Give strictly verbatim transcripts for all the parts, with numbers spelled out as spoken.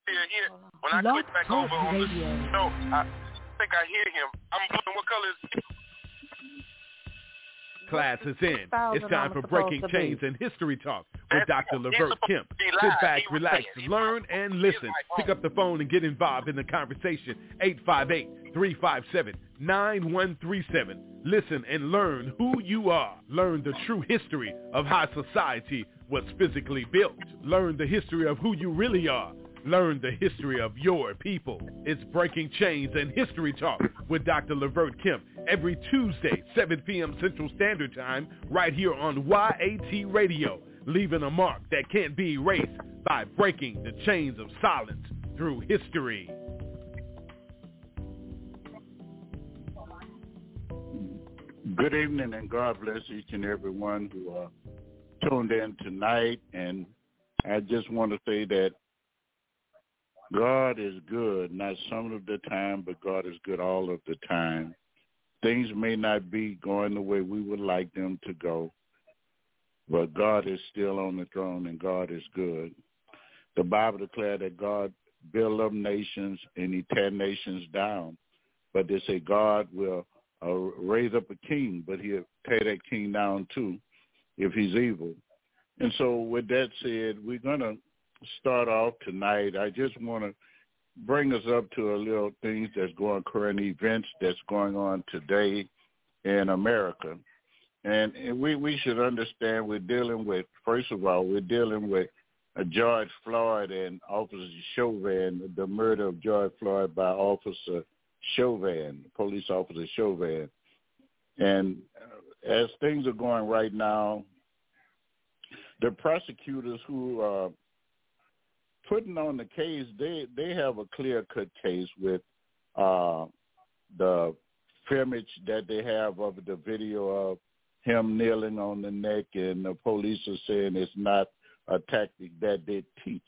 still here. When I click back over on the show, I think I hear him. I'm blue. What color is he? Class is in. It's time for Breaking Chains and History Talk with Doctor Levert Kemp. Sit back, relax, learn, and listen. Pick up the phone and get involved in the conversation. eight five eight, three five seven, nine one three seven. Listen and learn who you are. Learn the true history of how society was physically built. Learn the history of who you really are. Learn the history of your people. It's Breaking Chains and History Talk with Doctor Levert Kemp every Tuesday, seven p.m. Central Standard Time, right here on Y A T Radio, leaving a mark that can't be erased by breaking the chains of silence through history. Good evening, and God bless each and every one who are tuned in tonight. And I just want to say that God is good, not some of the time, but God is good all of the time. Things may not be going the way we would like them to go, but God is still on the throne, and God is good. The Bible declares that God built up nations and he tear nations down, but they say God will uh, raise up a king, but he'll tear that king down too if he's evil. And so with that said, we're going to start off tonight. I just want to bring us up to a little things that's going, current events that's going on today in America. And, and we, we should understand we're dealing with, first of all, we're dealing with uh, George Floyd and Officer Chauvin, the murder of George Floyd by Officer Chauvin, police officer Chauvin. And uh, as things are going right now, the prosecutors who are putting on the case, they, they have a clear-cut case with uh, the image that they have of the video of him kneeling on the neck, and the police are saying it's not a tactic that they teach.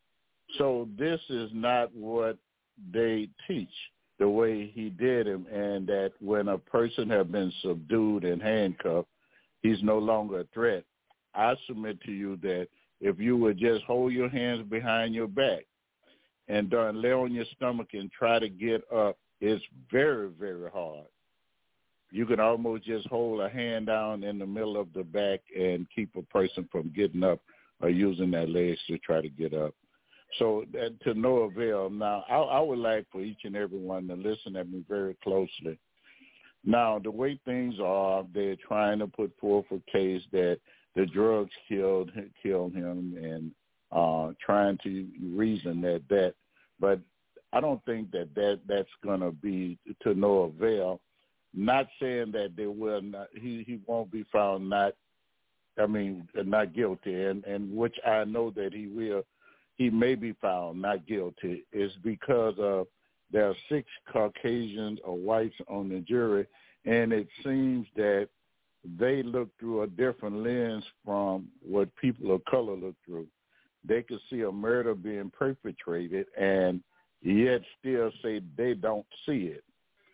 So this is not what they teach, the way he did him, and that when a person has been subdued and handcuffed, he's no longer a threat. I submit to you that if you would just hold your hands behind your back and then lay on your stomach and try to get up, it's very, very hard. You can almost just hold a hand down in the middle of the back and keep a person from getting up or using their legs to try to get up. So that, to no avail. Now, I, I would like for each and every one to listen at me very closely. Now, the way things are, they're trying to put forth a case that the drugs killed killed him, and uh, trying to reason that that. But I don't think that, that that's going to be to no avail. Not saying that they will not, he, he won't be found not, I mean, not guilty, and, and which I know that he will, he may be found not guilty, is because of there are six Caucasians or whites on the jury, and it seems that they look through a different lens from what people of color look through. They could see a murder being perpetrated and yet still say they don't see it.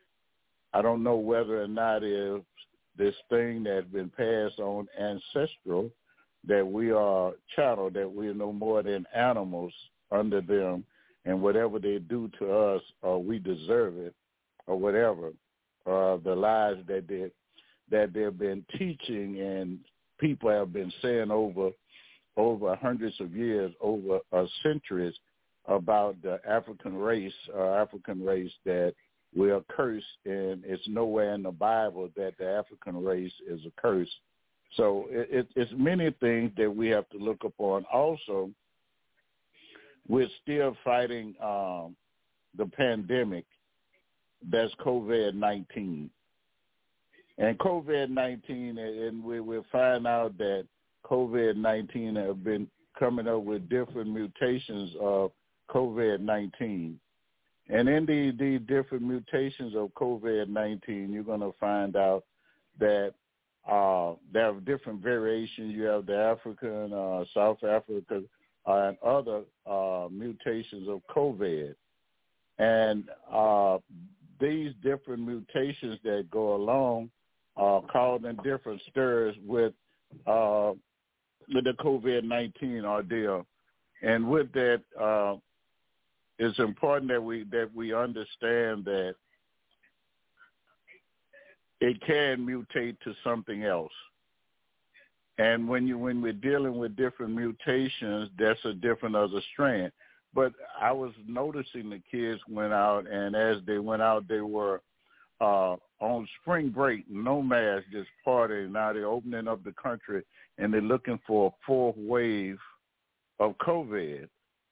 I don't know whether or not it's this thing that's been passed on ancestral, that we are chattel, that we are no more than animals under them, and whatever they do to us, or we deserve it, or whatever, uh, the lies that they that they've been teaching and people have been saying over over hundreds of years, over uh, centuries, about the African race, uh, African race that we are cursed, and it's nowhere in the Bible that the African race is a curse. So it, it, it's many things that we have to look upon. Also, we're still fighting um, the pandemic that's COVID nineteen. And COVID nineteen, and we will find out that COVID nineteen have been coming up with different mutations of COVID nineteen. And in the, the different mutations of COVID nineteen, you're going to find out that uh, there are different variations. You have the African, uh, South Africa, uh, and other uh, mutations of COVID. And uh, these different mutations that go along Uh, causing different stirs with uh, with the COVID nineteen ordeal. And with that, uh, it's important that we that we understand that it can mutate to something else. And when you when we're dealing with different mutations, that's a different other strand. But I was noticing the kids went out, and as they went out, they were uh, on spring break, no mask, just partying. Now they're opening up the country, and they're looking for a fourth wave of COVID.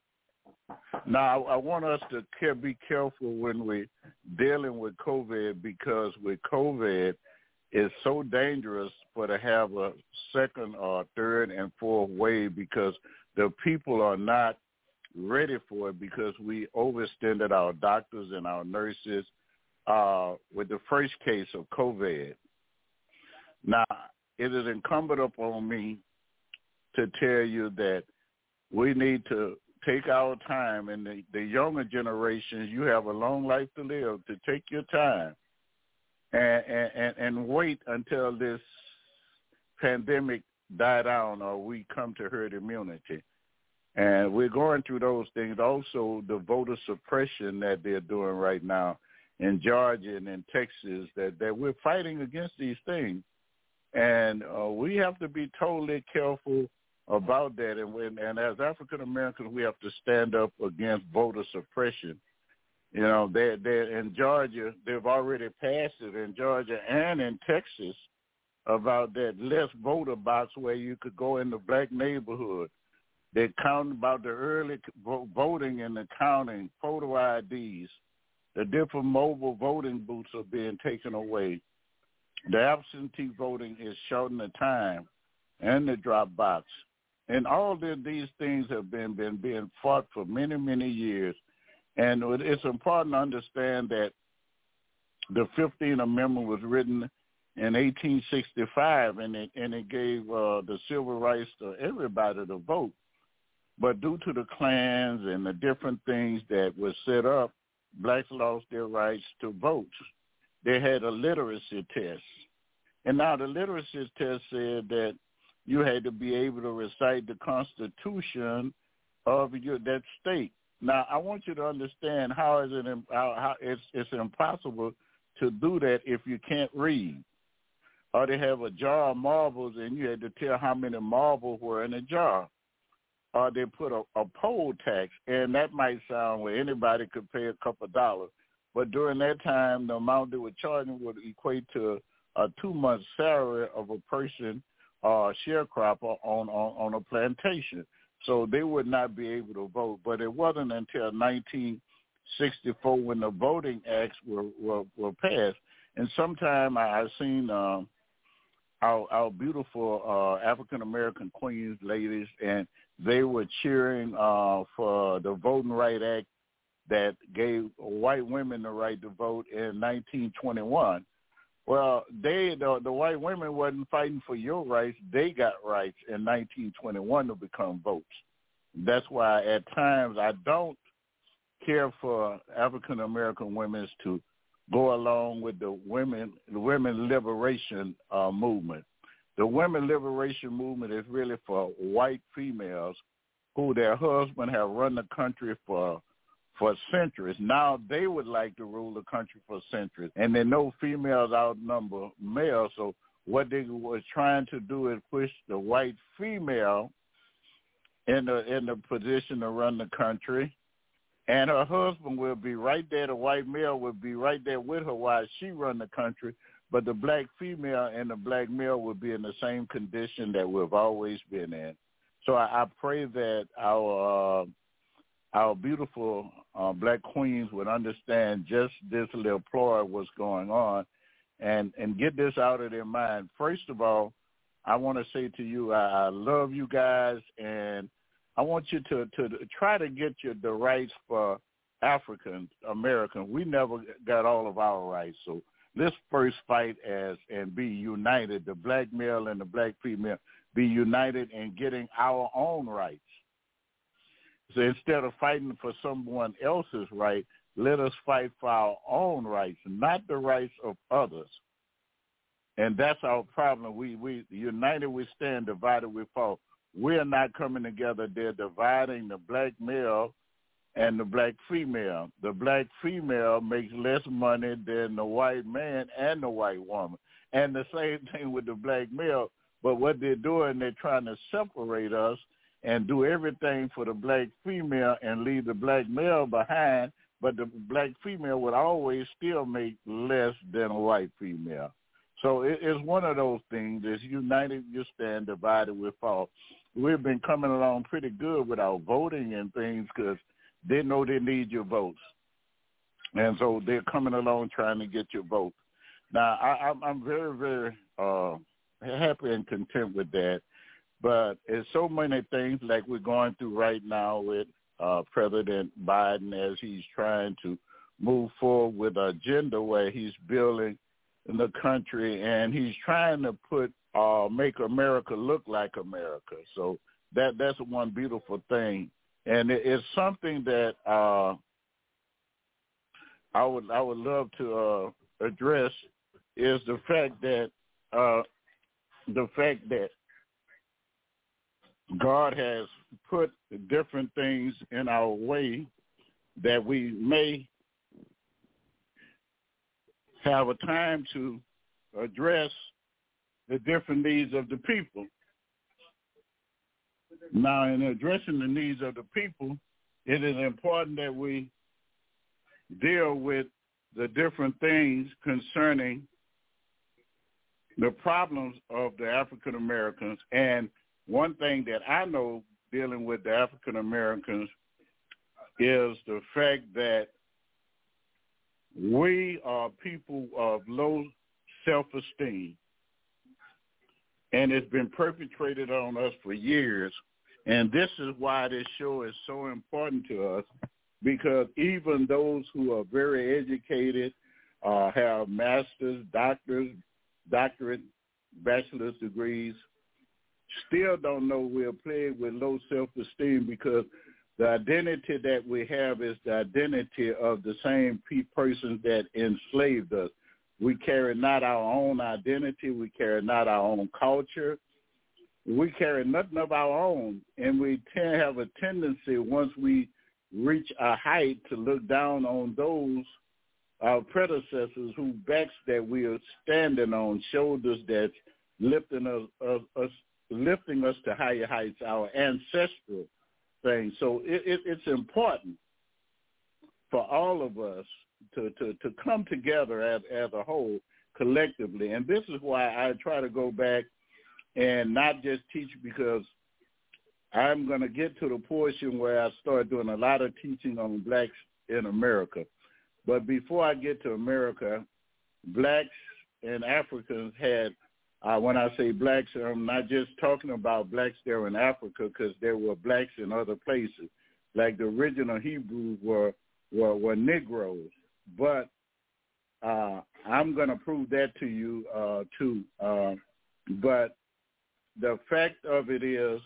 Now, I want us to care, be careful when we're dealing with COVID, because with COVID, it's so dangerous for to have a second or third and fourth wave, because the people are not ready for it, because we overextended our doctors and our nurses uh, with the first case of COVID. Now, it is incumbent upon me to tell you that we need to take our time, and the, the younger generations, you have a long life to live, to take your time and, and, and wait until this pandemic die down or we come to herd immunity. And we're going through those things. Also, the voter suppression that they're doing right now in Georgia and in Texas, that, that we're fighting against these things. And uh, we have to be totally careful about that. And, when, and as African Americans, we have to stand up against voter suppression. You know, they they in Georgia, they've already passed it in Georgia and in Texas about that less voter box where you could go in the black neighborhood. They count about the early voting and the counting, photo I Ds. The different mobile voting booths are being taken away. The absentee voting is shortening the time, and the drop box. And all of these things have been, been being fought for many, many years. And it's important to understand that the fifteenth Amendment was written in eighteen sixty-five, and it, and it gave uh, the civil rights to everybody to vote. But due to the Klans and the different things that were set up, blacks lost their rights to vote. They had a literacy test. And now the literacy test said that you had to be able to recite the Constitution of your, that state. Now, I want you to understand how is it how, how it's, it's impossible to do that if you can't read. Or they have a jar of marbles, and you had to tell how many marbles were in a jar. Or they put a, a poll tax, and that might sound where anybody could pay a couple of dollars. But during that time, the amount they were charging would equate to a two-month salary of a person or uh, sharecropper on, on, on a plantation. So they would not be able to vote. But it wasn't until nineteen sixty-four when the Voting Acts were, were, were passed. And sometime I, I've seen uh, our, our beautiful uh, African-American queens, ladies, and they were cheering uh, for the Voting Rights Act that gave white women the right to vote in nineteen twenty-one. Well, they the, the white women wasn't fighting for your rights. They got rights in nineteen twenty-one to become votes. That's why at times I don't care for African American women to go along with the women the women liberation uh, movement. The women liberation movement is really for white females who their husbands have run the country for for centuries. Now they would like to rule the country for centuries, and they know females outnumber males. So what they were trying to do is push the white female in the in the position to run the country, and her husband will be right there. The white male will be right there with her while she run the country. But the black female and the black male will be in the same condition that we've always been in. So I, I pray that our uh, our beautiful uh, black queens would understand just this little ploy what's going on, and, and get this out of their mind. First of all, I want to say to you, I, I love you guys, and I want you to, to try to get your, the rights for African Americans. We never got all of our rights, so let's first fight as and be united. The black male and the black female be united in getting our own rights. So instead of fighting for someone else's right, let us fight for our own rights, not the rights of others. And that's our problem. We we united we stand, divided we fall. We're not coming together. They're dividing the black male and the black female. The black female makes less money than the white man and the white woman. And the same thing with the black male. But what they're doing, they're trying to separate us and do everything for the black female and leave the black male behind. But the black female would always still make less than a white female. So it, it's one of those things. It's united you stand, divided we fall. We've been coming along pretty good with our voting and things because they know they need your votes. And so they're coming along trying to get your vote. Now, I, I'm, I'm very, very uh, happy and content with that. But it's so many things like we're going through right now with uh, President Biden as he's trying to move forward with an agenda where he's building the country and he's trying to put uh, make America look like America. So that that's one beautiful thing, and it, it's something that uh, I would I would love to uh, address is the fact that uh, the fact that God has put different things in our way that we may have a time to address the different needs of the people. Now, in addressing the needs of the people, it is important that we deal with the different things concerning the problems of the African Americans. And one thing that I know dealing with the African Americans is the fact that we are people of low self-esteem, and it's been perpetrated on us for years. And this is why this show is so important to us, because even those who are very educated, uh, have masters, doctors, doctorate, bachelor's degrees, still don't know we're plagued with low self-esteem because the identity that we have is the identity of the same pe- persons that enslaved us. We carry not our own identity. We carry not our own culture. We carry nothing of our own, and we tend to have a tendency once we reach a height to look down on those, our predecessors, whose backs that we are standing on, shoulders that's lifting us, us, us lifting us to higher heights, our ancestral thing. So it, it, it's important for all of us to, to, to come together as, as a whole collectively. And this is why I try to go back and not just teach, because I'm going to get to the portion where I start doing a lot of teaching on blacks in America. But before I get to America, blacks and Africans had, uh, when I say blacks, I'm not just talking about blacks there in Africa, because there were blacks in other places. Like the original Hebrews were were, were Negroes. But uh, I'm going to prove that to you uh, too. Uh, but the fact of it is,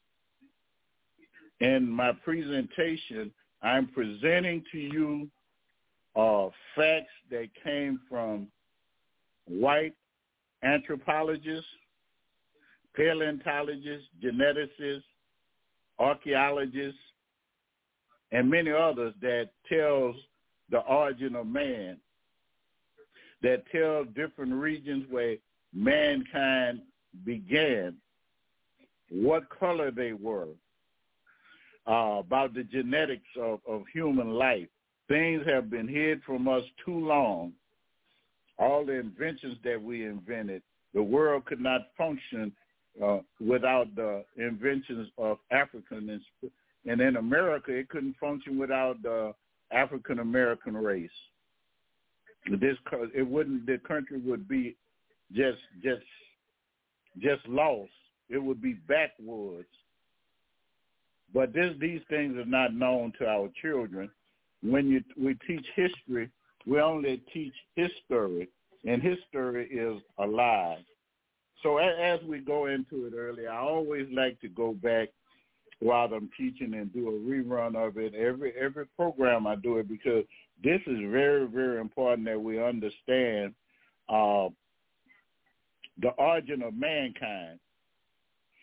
in my presentation, I'm presenting to you uh, facts that came from white anthropologists, paleontologists, geneticists, archaeologists, and many others that tells the origin of man, that tell different regions where mankind began, what color they were, uh, about the genetics of, of human life. Things have been hid from us too long. All the inventions that we invented, the world could not function uh, without the inventions of Africans. And in America, it couldn't function without the African-American race. This, it wouldn't, the country would be just, just, just lost. It would be backwoods. But this, these things are not known to our children. When you, we teach history, we only teach history, and history is alive. So as, as we go into it earlier, I always like to go back while I'm teaching and do a rerun of it. Every every program I do it, because this is very, very important that we understand uh, the origin of mankind.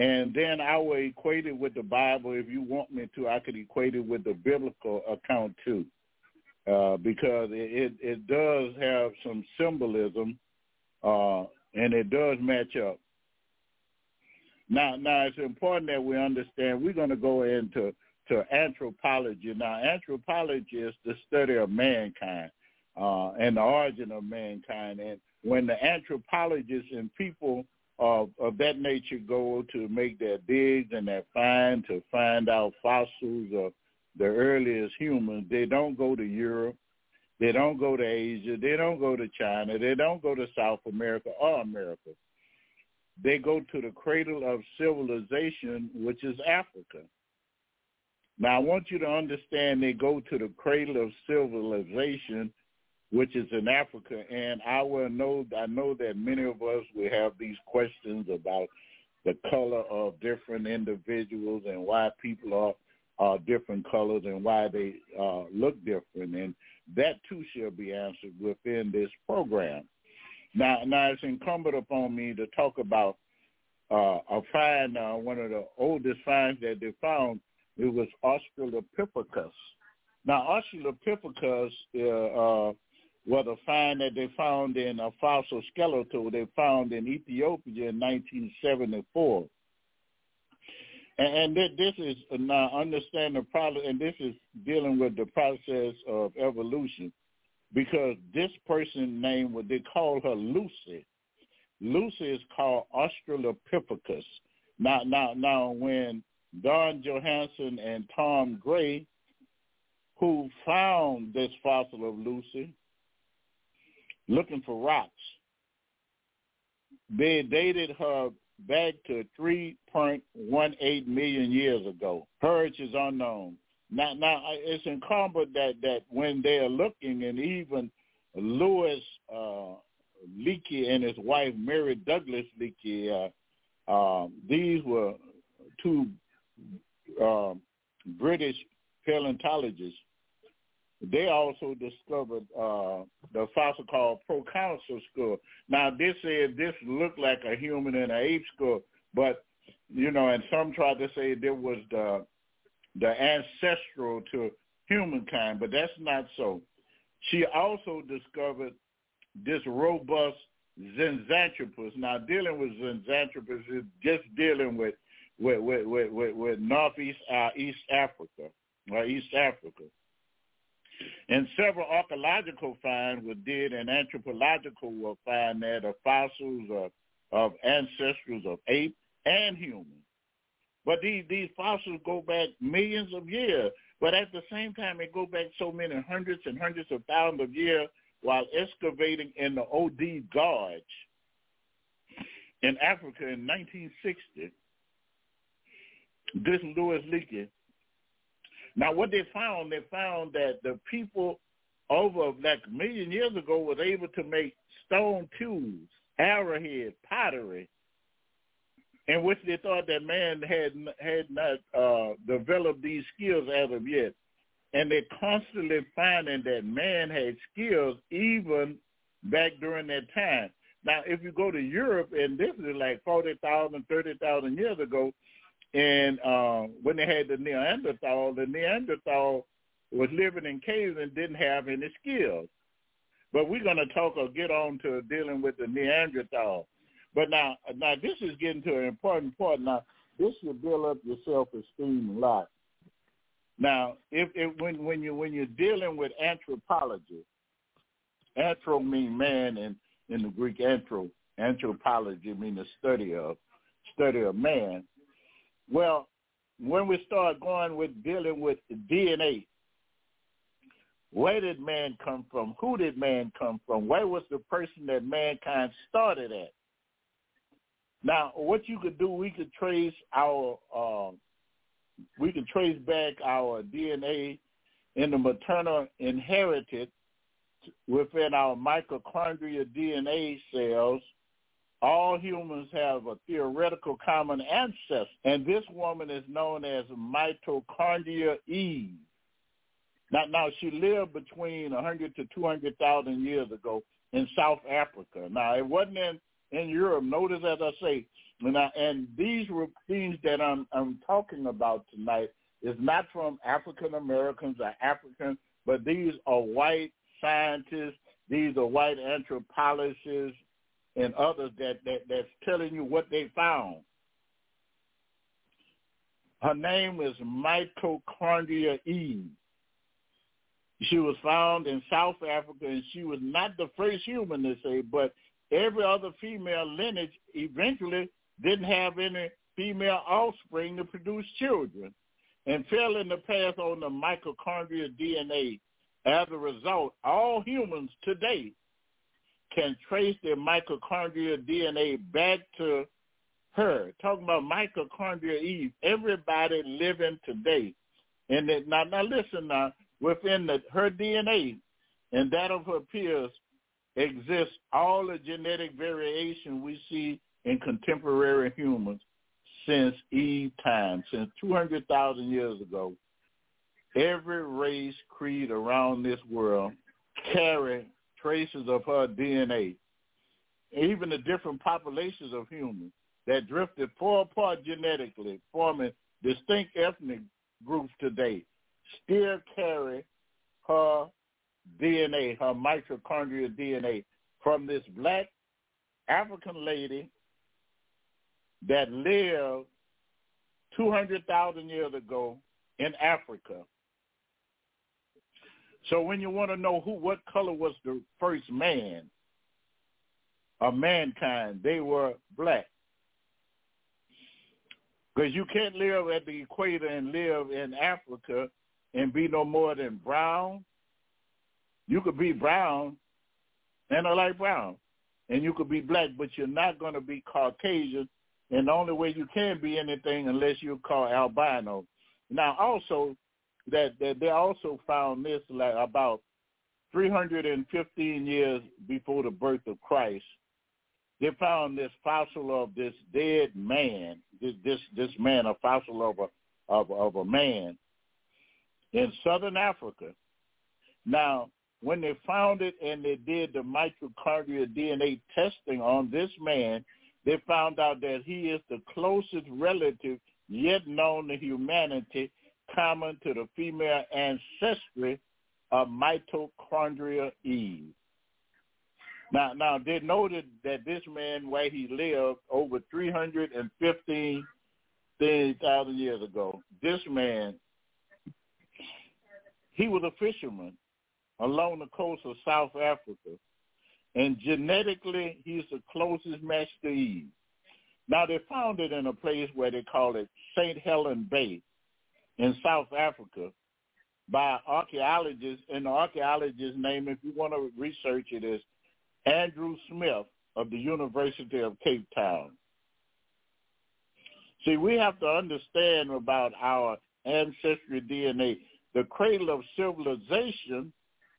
And then I will equate it with the Bible. If you want me to, I could equate it with the biblical account too, uh, because it, it, it does have some symbolism, uh, and it does match up. Now, now it's important that we understand we're going to go into to anthropology. Now, anthropology is the study of mankind uh, and the origin of mankind. And when the anthropologists and people of, of that nature go to make their digs and their find to find out fossils of the earliest humans, they don't go to Europe, they don't go to Asia, they don't go to China, they don't go to South America or America. They go to the cradle of civilization, which is Africa. Now, I want you to understand they go to the cradle of civilization, which is in Africa, and I will know, I know that many of us will have these questions about the color of different individuals and why people are, are different colors and why they uh, look different, and that too shall be answered within this program. Now, now it's incumbent upon me to talk about uh, a find, uh, one of the oldest finds that they found. It was Australopithecus. Now, Australopithecus uh, uh, was a find that they found in a fossil skeletal they found in Ethiopia in nineteen seventy-four. And, and this is, now understand the problem, and this is dealing with the process of evolution. Because this person named, what they call her Lucy. Lucy is called Australopithecus. Now, now, now, when Don Johanson and Tom Gray, who found this fossil of Lucy, looking for rocks, they dated her back to three point one eight million years ago. Hers is unknown. Now, now it's incumbent that, that when they are looking, and even Louis uh, Leakey and his wife, Mary Douglas Leakey, uh, uh, these were two uh, British paleontologists. They also discovered uh, the fossil called proconsul skull. Now, this said this looked like a human and an ape skull, but, you know, and some tried to say there was the the ancestral to humankind, but that's not so. She also discovered this robust Zinjanthropus. Now, dealing with Zinjanthropus is just dealing with with with with, with, with Northeast uh, East Africa, or East Africa. And several archaeological finds were did, and anthropological will find that of fossils of, of ancestrals of ape and human. But these, these fossils go back millions of years. But at the same time, they go back so many hundreds and hundreds of thousands of years while excavating in the O D Gorge in Africa in nineteen sixty. This Louis Leakey. Now, what they found, they found that the people over like a million years ago was able to make stone tools, arrowhead, pottery, in which they thought that man had had not uh, developed these skills as of yet. And they're constantly finding that man had skills even back during that time. Now, if you go to Europe, and this is like forty thousand, thirty thousand years ago, and uh, when they had the Neanderthal, the Neanderthal was living in caves and didn't have any skills. But we're going to talk or get on to dealing with the Neanderthal. But now, now this is getting to an important part. Now, this will build up your self-esteem a lot. Now, if, if when when you when you're dealing with anthropology, anthro mean man, and in the Greek anthro, anthropology mean the study of study of man. Well, when we start going with dealing with D N A, where did man come from? Who did man come from? Where was the person that mankind started at? Now, what you could do, we could trace our, uh, we could trace back our D N A in the maternal inherited within our mitochondrial D N A cells. All humans have a theoretical common ancestor, and this woman is known as Mitochondria Eve. Now, now she lived between one hundred to two hundred thousand years ago in South Africa. Now, it wasn't in in Europe. Notice, as I say, and, I, and these things that I'm, I'm talking about tonight is not from African Americans or African, but these are white scientists, these are white anthropologists and others that, that that's telling you what they found. Her name is Mitochondria Eve. She was found in South Africa, and she was not the first human to say, but every other female lineage eventually didn't have any female offspring to produce children and fell in the path on the mitochondrial D N A. As a result, all humans today can trace their mitochondrial D N A back to her. Talking about mitochondria Eve, everybody living today. And that, now, now listen now, within the, her D N A and that of her peers exists all the genetic variation we see in contemporary humans since Eve time, since two hundred thousand years ago. Every race, creed around this world carry traces of her D N A. Even the different populations of humans that drifted far apart genetically, forming distinct ethnic groups today, still carry her D N A, her mitochondrial D N A, from this black African lady that lived two hundred thousand years ago in Africa. So when you want to know who, what color was the first man of mankind, they were black. Because you can't live at the equator and live in Africa and be no more than brown. You could be brown and I like brown, and you could be black, but you're not going to be Caucasian, and the only way you can be anything unless you're called albino. Now, also, that, that they also found this like about three hundred fifteen years before the birth of Christ. They found this fossil of this dead man, this this, this man, a fossil of a of, of a man in southern Africa. Now, when they found it and they did the mitochondrial D N A testing on this man, they found out that he is the closest relative yet known to humanity, common to the female ancestry of Mitochondria Eve. Now, now they noted that this man, where he lived over three hundred fifteen thousand years ago, this man, he was a fisherman along the coast of South Africa, and genetically, he's the closest match to Eve. Now, they found it in a place where they call it Saint Helens Bay in South Africa by archaeologists, and the archaeologist's name, if you want to research it, is Andrew Smith of the University of Cape Town. See, we have to understand about our ancestry D N A. The cradle of civilization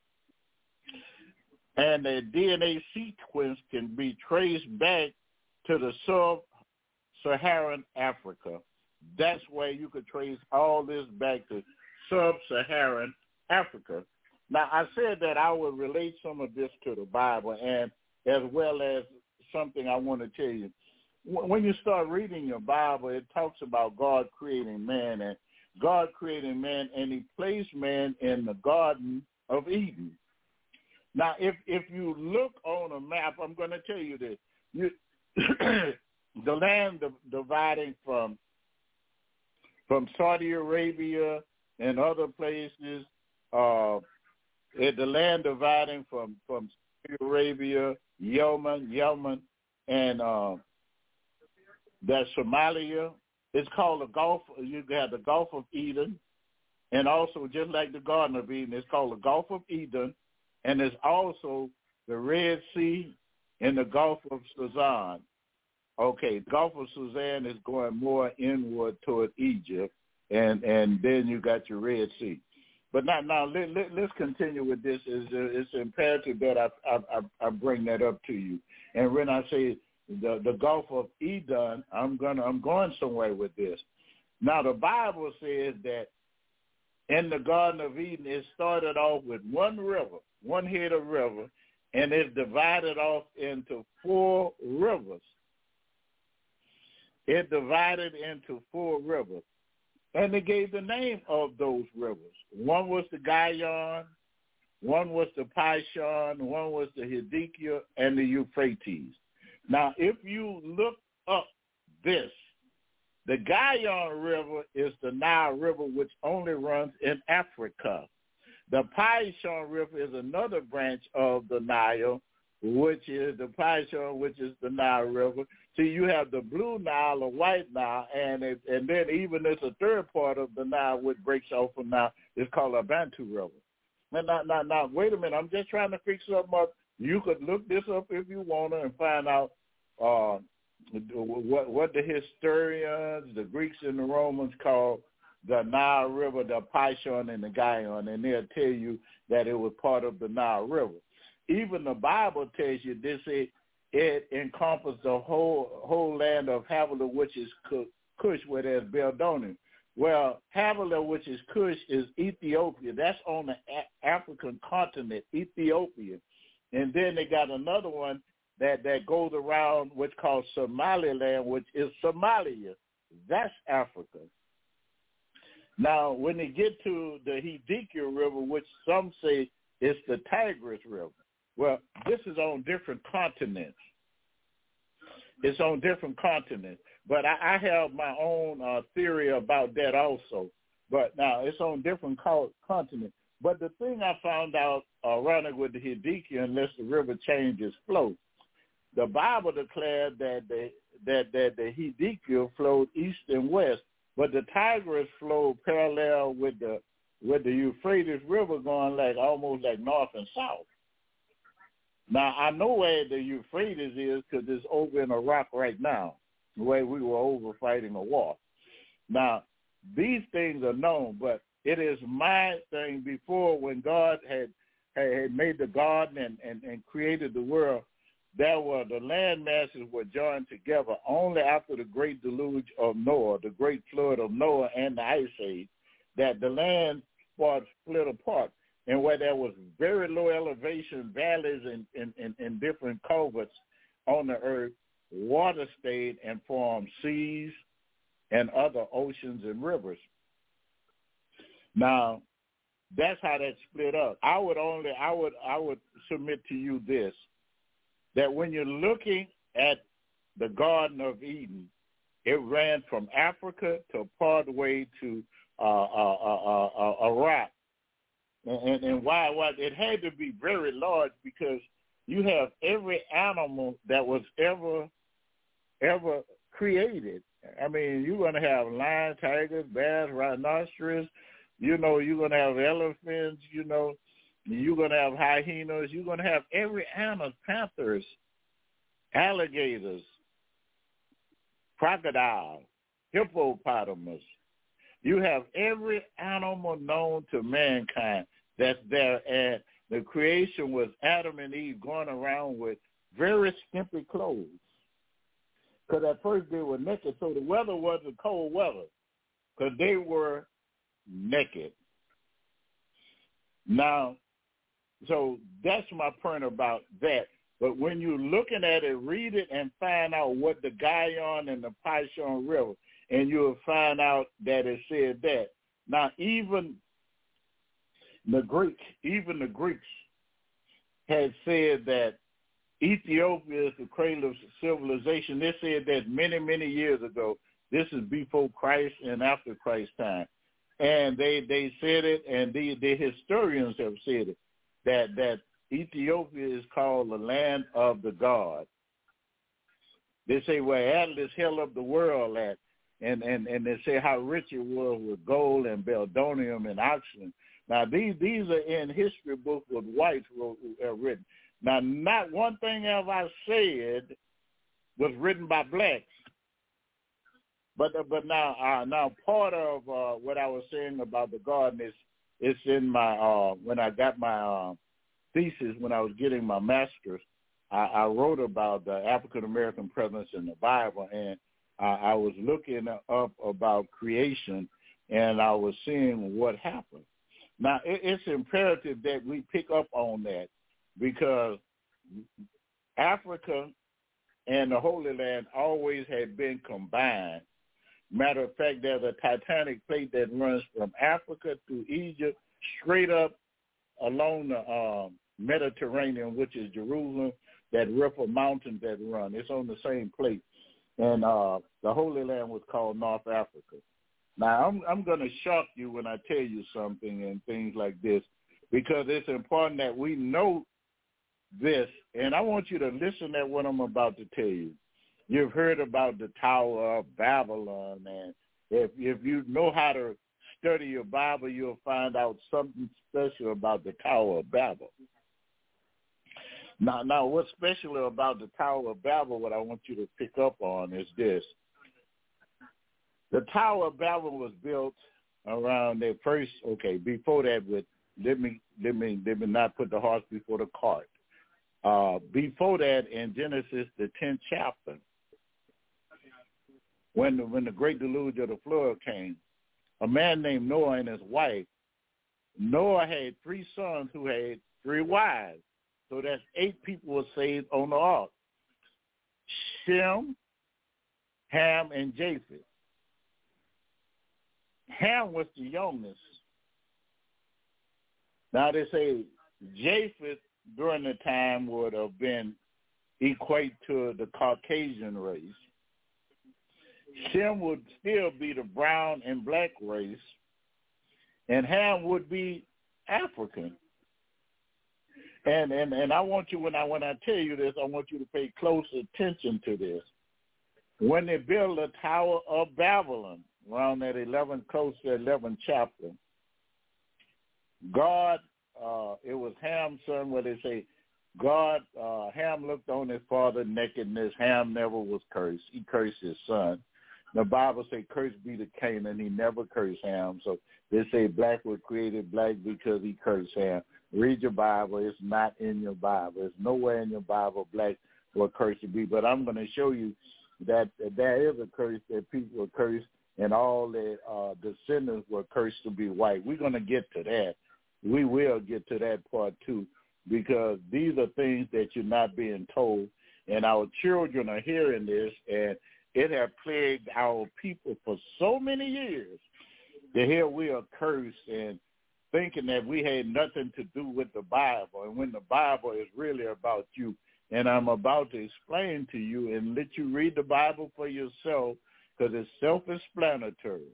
and the D N A sequence can be traced back to the sub-Saharan Africa. That's where you could trace all this back to sub-Saharan Africa. Now, I said that I would relate some of this to the Bible, and as well as something I want to tell you. When you start reading your Bible, it talks about God creating man, and God created man, and he placed man in the Garden of Eden. Now, if if you look on a map, I'm going to tell you this. You, the land of, dividing from from Saudi Arabia and other places, uh, the land dividing from, from Saudi Arabia, Yemen, Yemen, and uh, that Somalia, it's called the Gulf. You have the Gulf of Eden, and also just like the Garden of Eden, it's called the Gulf of Eden. And there's also the Red Sea and the Gulf of Sudan. Okay, Gulf of Sudan is going more inward toward Egypt, and, and then you got your Red Sea. But now, now let, let, let's continue with this. It's, it's imperative that I, I, I bring that up to you. And when I say the, the Gulf of Eden, I'm gonna I'm going somewhere with this. Now, the Bible says that in the Garden of Eden, it started off with one river, one head of river, and it's divided off into four rivers. It divided into four rivers. And they gave the name of those rivers. One was the Gihon, one was the Pishon, one was the Hiddekel, and the Euphrates. Now, if you look up this, the Gihon River is the Nile River, which only runs in Africa. The Pishon River is another branch of the Nile, which is the Pishon, which is the Nile River. See, you have the Blue Nile, the White Nile, and it, and then even there's a third part of the Nile which breaks off from Nile. It's called a Bantu River. Now, now, now, now, wait a minute. I'm just trying to fix something up. You could look this up if you want to and find out uh, what what the historians, the Greeks and the Romans call the Nile River, the Pishon and the Gihon, and they'll tell you that it was part of the Nile River. Even the Bible tells you this, it, it encompassed the whole whole land of Havilah, which is Cush, where there's Babylonian. Well, Havilah, which is Cush, is Ethiopia. That's on the a- African continent, Ethiopia. And then they got another one that, that goes around what's called Somaliland, which is Somalia. That's Africa. Now, when they get to the Hiddekel River, which some say is the Tigris River, well, this is on different continents. It's on different continents. But I, I have my own uh, theory about that also. But now it's on different co- continents. But the thing I found out uh, running with the Hiddekel, unless the river changes flow, the Bible declared that the that that the Hiddekel flowed east and west, but the Tigris flowed parallel with the with the Euphrates River, going like almost like north and south. Now I know where the Euphrates is because it's over in Iraq right now, the way we were over fighting a war. Now these things are known, but it is my thing before when God had had made the garden and, and, and created the world. There were the land masses were joined together only after the great deluge of Noah, the great flood of Noah and the ice age, that the land was split apart. And where there was very low elevation valleys and, and, and, and different culverts on the earth, water stayed and formed seas and other oceans and rivers. Now, that's how that split up. I would only, I would, I would submit to you this, that when you're looking at the Garden of Eden, it ran from Africa to part way to uh, uh, uh, uh, Iraq. And, and, and why, why? It had to be very large because you have every animal that was ever, ever created. I mean, you're going to have lions, tigers, bears, rhinoceros. You know, you're going to have elephants, you know. You're going to have hyenas. You're going to have every animal, panthers, alligators, crocodile, hippopotamus. You have every animal known to mankind that's there. And the creation was Adam and Eve going around with very skimpy clothes. Because at first they were naked, so the weather wasn't cold weather because they were naked. Now, so that's my point about that. But when you're looking at it, read it and find out what the Gihon and the Pishon River, and you'll find out that it said that. Now, even the Greeks, even the Greeks had said that Ethiopia is the cradle of civilization. They said that many, many years ago. This is before Christ and after Christ's time. And they, they said it, and the, the historians have said it, that, that Ethiopia is called the land of the God. They say where Atlas held up the world at, and, and, and they say how rich it was with gold and beldonium and oxygen. Now, these these are in history books with whites wrote, uh, written. Now, not one thing have I said was written by blacks. But but now uh, now part of uh, what I was saying about the garden is it's in my uh, when I got my uh, thesis when I was getting my master's, I, I wrote about the African American presence in the Bible, and I, I was looking up about creation, and I was seeing what happened. Now it, it's imperative that we pick up on that because Africa and the Holy Land always had been combined. Matter of fact, there's a tectonic plate that runs from Africa to Egypt straight up along the uh, Mediterranean, which is Jerusalem, that Ripple Mountains that run. It's on the same plate. And uh, the Holy Land was called North Africa. Now, I'm, I'm going to shock you when I tell you something and things like this, because it's important that we know this. And I want you to listen to what I'm about to tell you. You've heard about the Tower of Babylon, and if if you know how to study your Bible, you'll find out something special about the Tower of Babel. Now, now, what's special about the Tower of Babel, what I want you to pick up on is this. The Tower of Babel was built around the first, okay, before that, with, let me, let me, let me not put the horse before the cart. Uh, before that, in Genesis, the tenth chapter, when the, when the great deluge of the flood came, a man named Noah and his wife, Noah had three sons who had three wives. So that's eight people were saved on the ark. Shem, Ham, and Japheth. Ham was the youngest. Now they say Japheth during the time would have been equate to the Caucasian race. Shem would still be the brown and black race, and Ham would be African. And and and I want you, when I when I tell you this, I want you to pay close attention to this. When they built the Tower of Babylon, around that eleventh, close to eleventh chapter, God, uh, it was Ham's son, where they say, God, uh, Ham looked on his father's nakedness. Ham never was cursed. He cursed his son. The Bible say, cursed be the Canaan. He never cursed Ham. So they say black was created black because he cursed Ham. Read your Bible. It's not in your Bible. It's nowhere in your Bible black were cursed to be. But I'm going to show you that there is a curse, that people were cursed, and all the uh, descendants were cursed to be white. We're going to get to that. We will get to that part too, because these are things that you're not being told, and our children are hearing this, and it has plagued our people for so many years. To hear we are cursed and thinking that we had nothing to do with the Bible, and when the Bible is really about you. And I'm about to explain to you and let you read the Bible for yourself, because it's self-explanatory.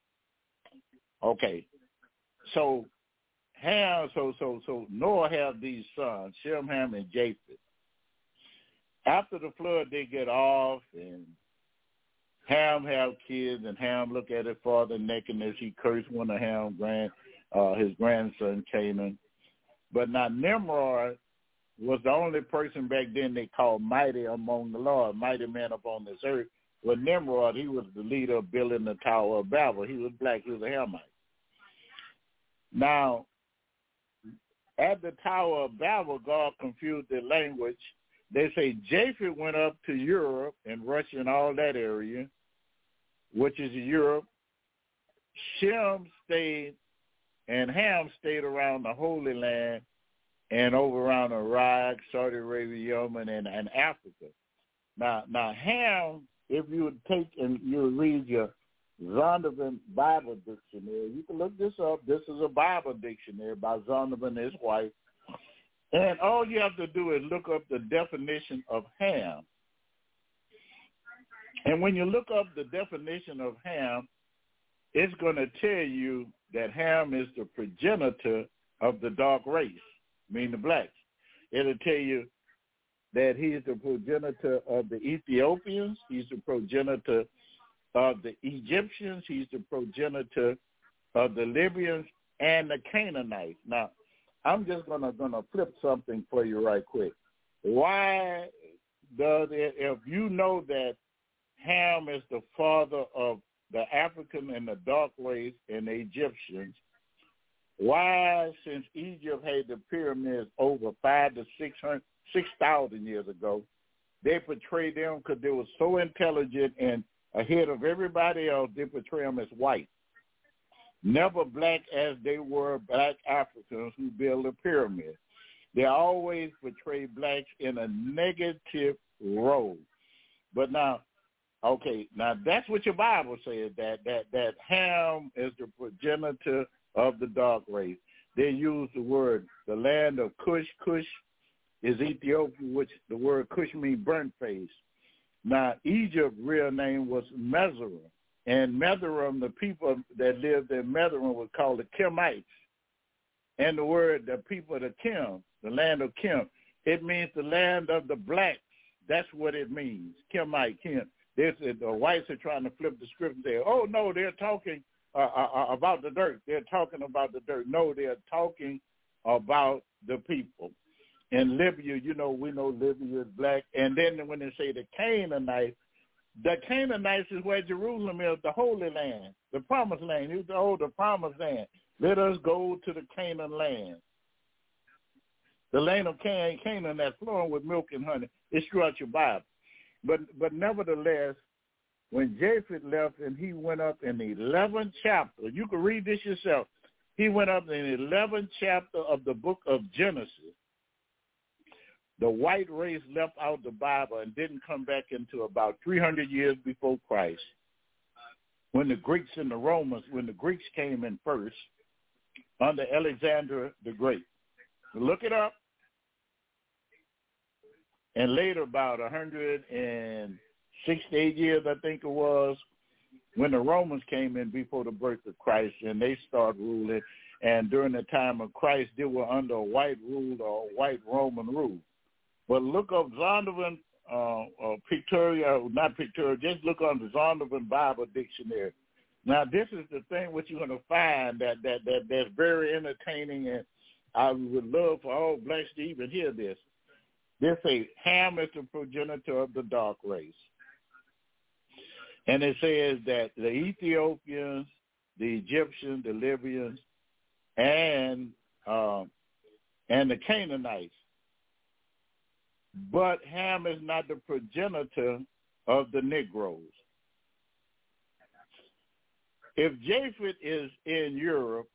Okay, so Ham, so so so Noah had these sons, Shem, Ham, and Japheth. After the flood, they get off, and Ham have kids, and Ham look at his father nakedness. He cursed one of Ham's grand, uh, his grandson Canaan. But now Nimrod was the only person back then they called mighty among the Lord, mighty man upon this earth. Well, Nimrod, he was the leader of building the Tower of Babel. He was black. He was a Hamite. Now, at the Tower of Babel, God confused the language. They say Japheth went up to Europe and Russia and all that area, which is Europe. Shem stayed, and Ham stayed around the Holy Land and over around Iraq, Saudi Arabia, Yemen, and, and Africa. Now, now Ham, if you would take and you would read your Zondervan Bible Dictionary, you can look this up. This is a Bible dictionary by Zondervan and his wife. And all you have to do is look up the definition of Ham. And when you look up the definition of Ham, it's going to tell you that Ham is the progenitor of the dark race, meaning the blacks. It'll tell you that he is the progenitor of the Ethiopians. He's the progenitor of the Egyptians. He's the progenitor of the Libyans and the Canaanites. Now, I'm just gonna gonna flip something for you right quick. Why does it, if you know that Ham is the father of the African and the dark race and the Egyptians, why, since Egypt had the pyramids over five to six hundred, six thousand years ago, they portrayed them because they were so intelligent and ahead of everybody else, they portray them as white. Never black as they were black Africans who built the pyramid. They always portray blacks in a negative role. But now, okay, now that's what your Bible says, that that, that Ham is the progenitor of the dark race. They use the word, the land of Cush. Cush is Ethiopia, which the word Cush means burnt face. Now, Egypt's real name was Meseret. And Meseret, the people that lived in Meseret were called the Kemites. And the word, the people of the Kim, the land of Kim, it means the land of the blacks. That's what it means, Kemite, Kim. This, the whites are trying to flip the script and say, oh, no, they're talking uh, uh, about the dirt. They're talking about the dirt. No, they're talking about the people. In Libya, you know, we know Libya is black. And then when they say the Canaanites, the Canaanites is where Jerusalem is, the Holy Land, the Promised Land. It's the old, the Promised Land. Let us go to the Canaan land. The land of Can- Canaan that's flowing with milk and honey. It's throughout your Bible. But but nevertheless, when Japheth left and he went up in the eleventh chapter, you can read this yourself. He went up in the eleventh chapter of the book of Genesis. The white race left out the Bible and didn't come back into about three hundred years before Christ. When the Greeks and the Romans, when the Greeks came in first, under Alexander the Great. Look it up. And later, about one hundred sixty-eight years, I think it was, when the Romans came in before the birth of Christ, and they started ruling. And during the time of Christ, they were under a white rule or a white Roman rule. But look up Zondervan uh, uh, Pictorial, not Pictorial, just look on the Zondervan Bible Dictionary. Now, this is the thing what you're going to find that, that, that that's very entertaining, and I would love for all blacks to even hear this. They say Ham is the progenitor of the dark race. And it says that the Ethiopians, the Egyptians, the Libyans, and uh, and the Canaanites. But Ham is not the progenitor of the Negroes. If Japheth is in Europe,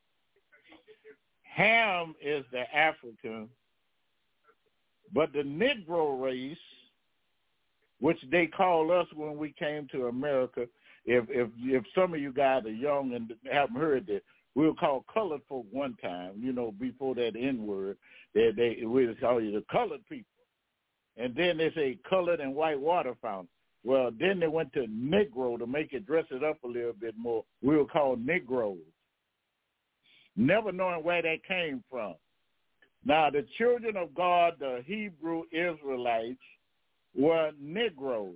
Ham is the African, but the Negro race, which they call us when we came to America, if if if some of you guys are young and haven't heard this, we were called colored folk one time, you know, before that N-word, they, they, we would call you the colored people. And then they say colored and white water fountain. Well, then they went to Negro to make it, dress it up a little bit more. We were called Negroes, never knowing where that came from. Now, the children of God, the Hebrew Israelites, were Negroes.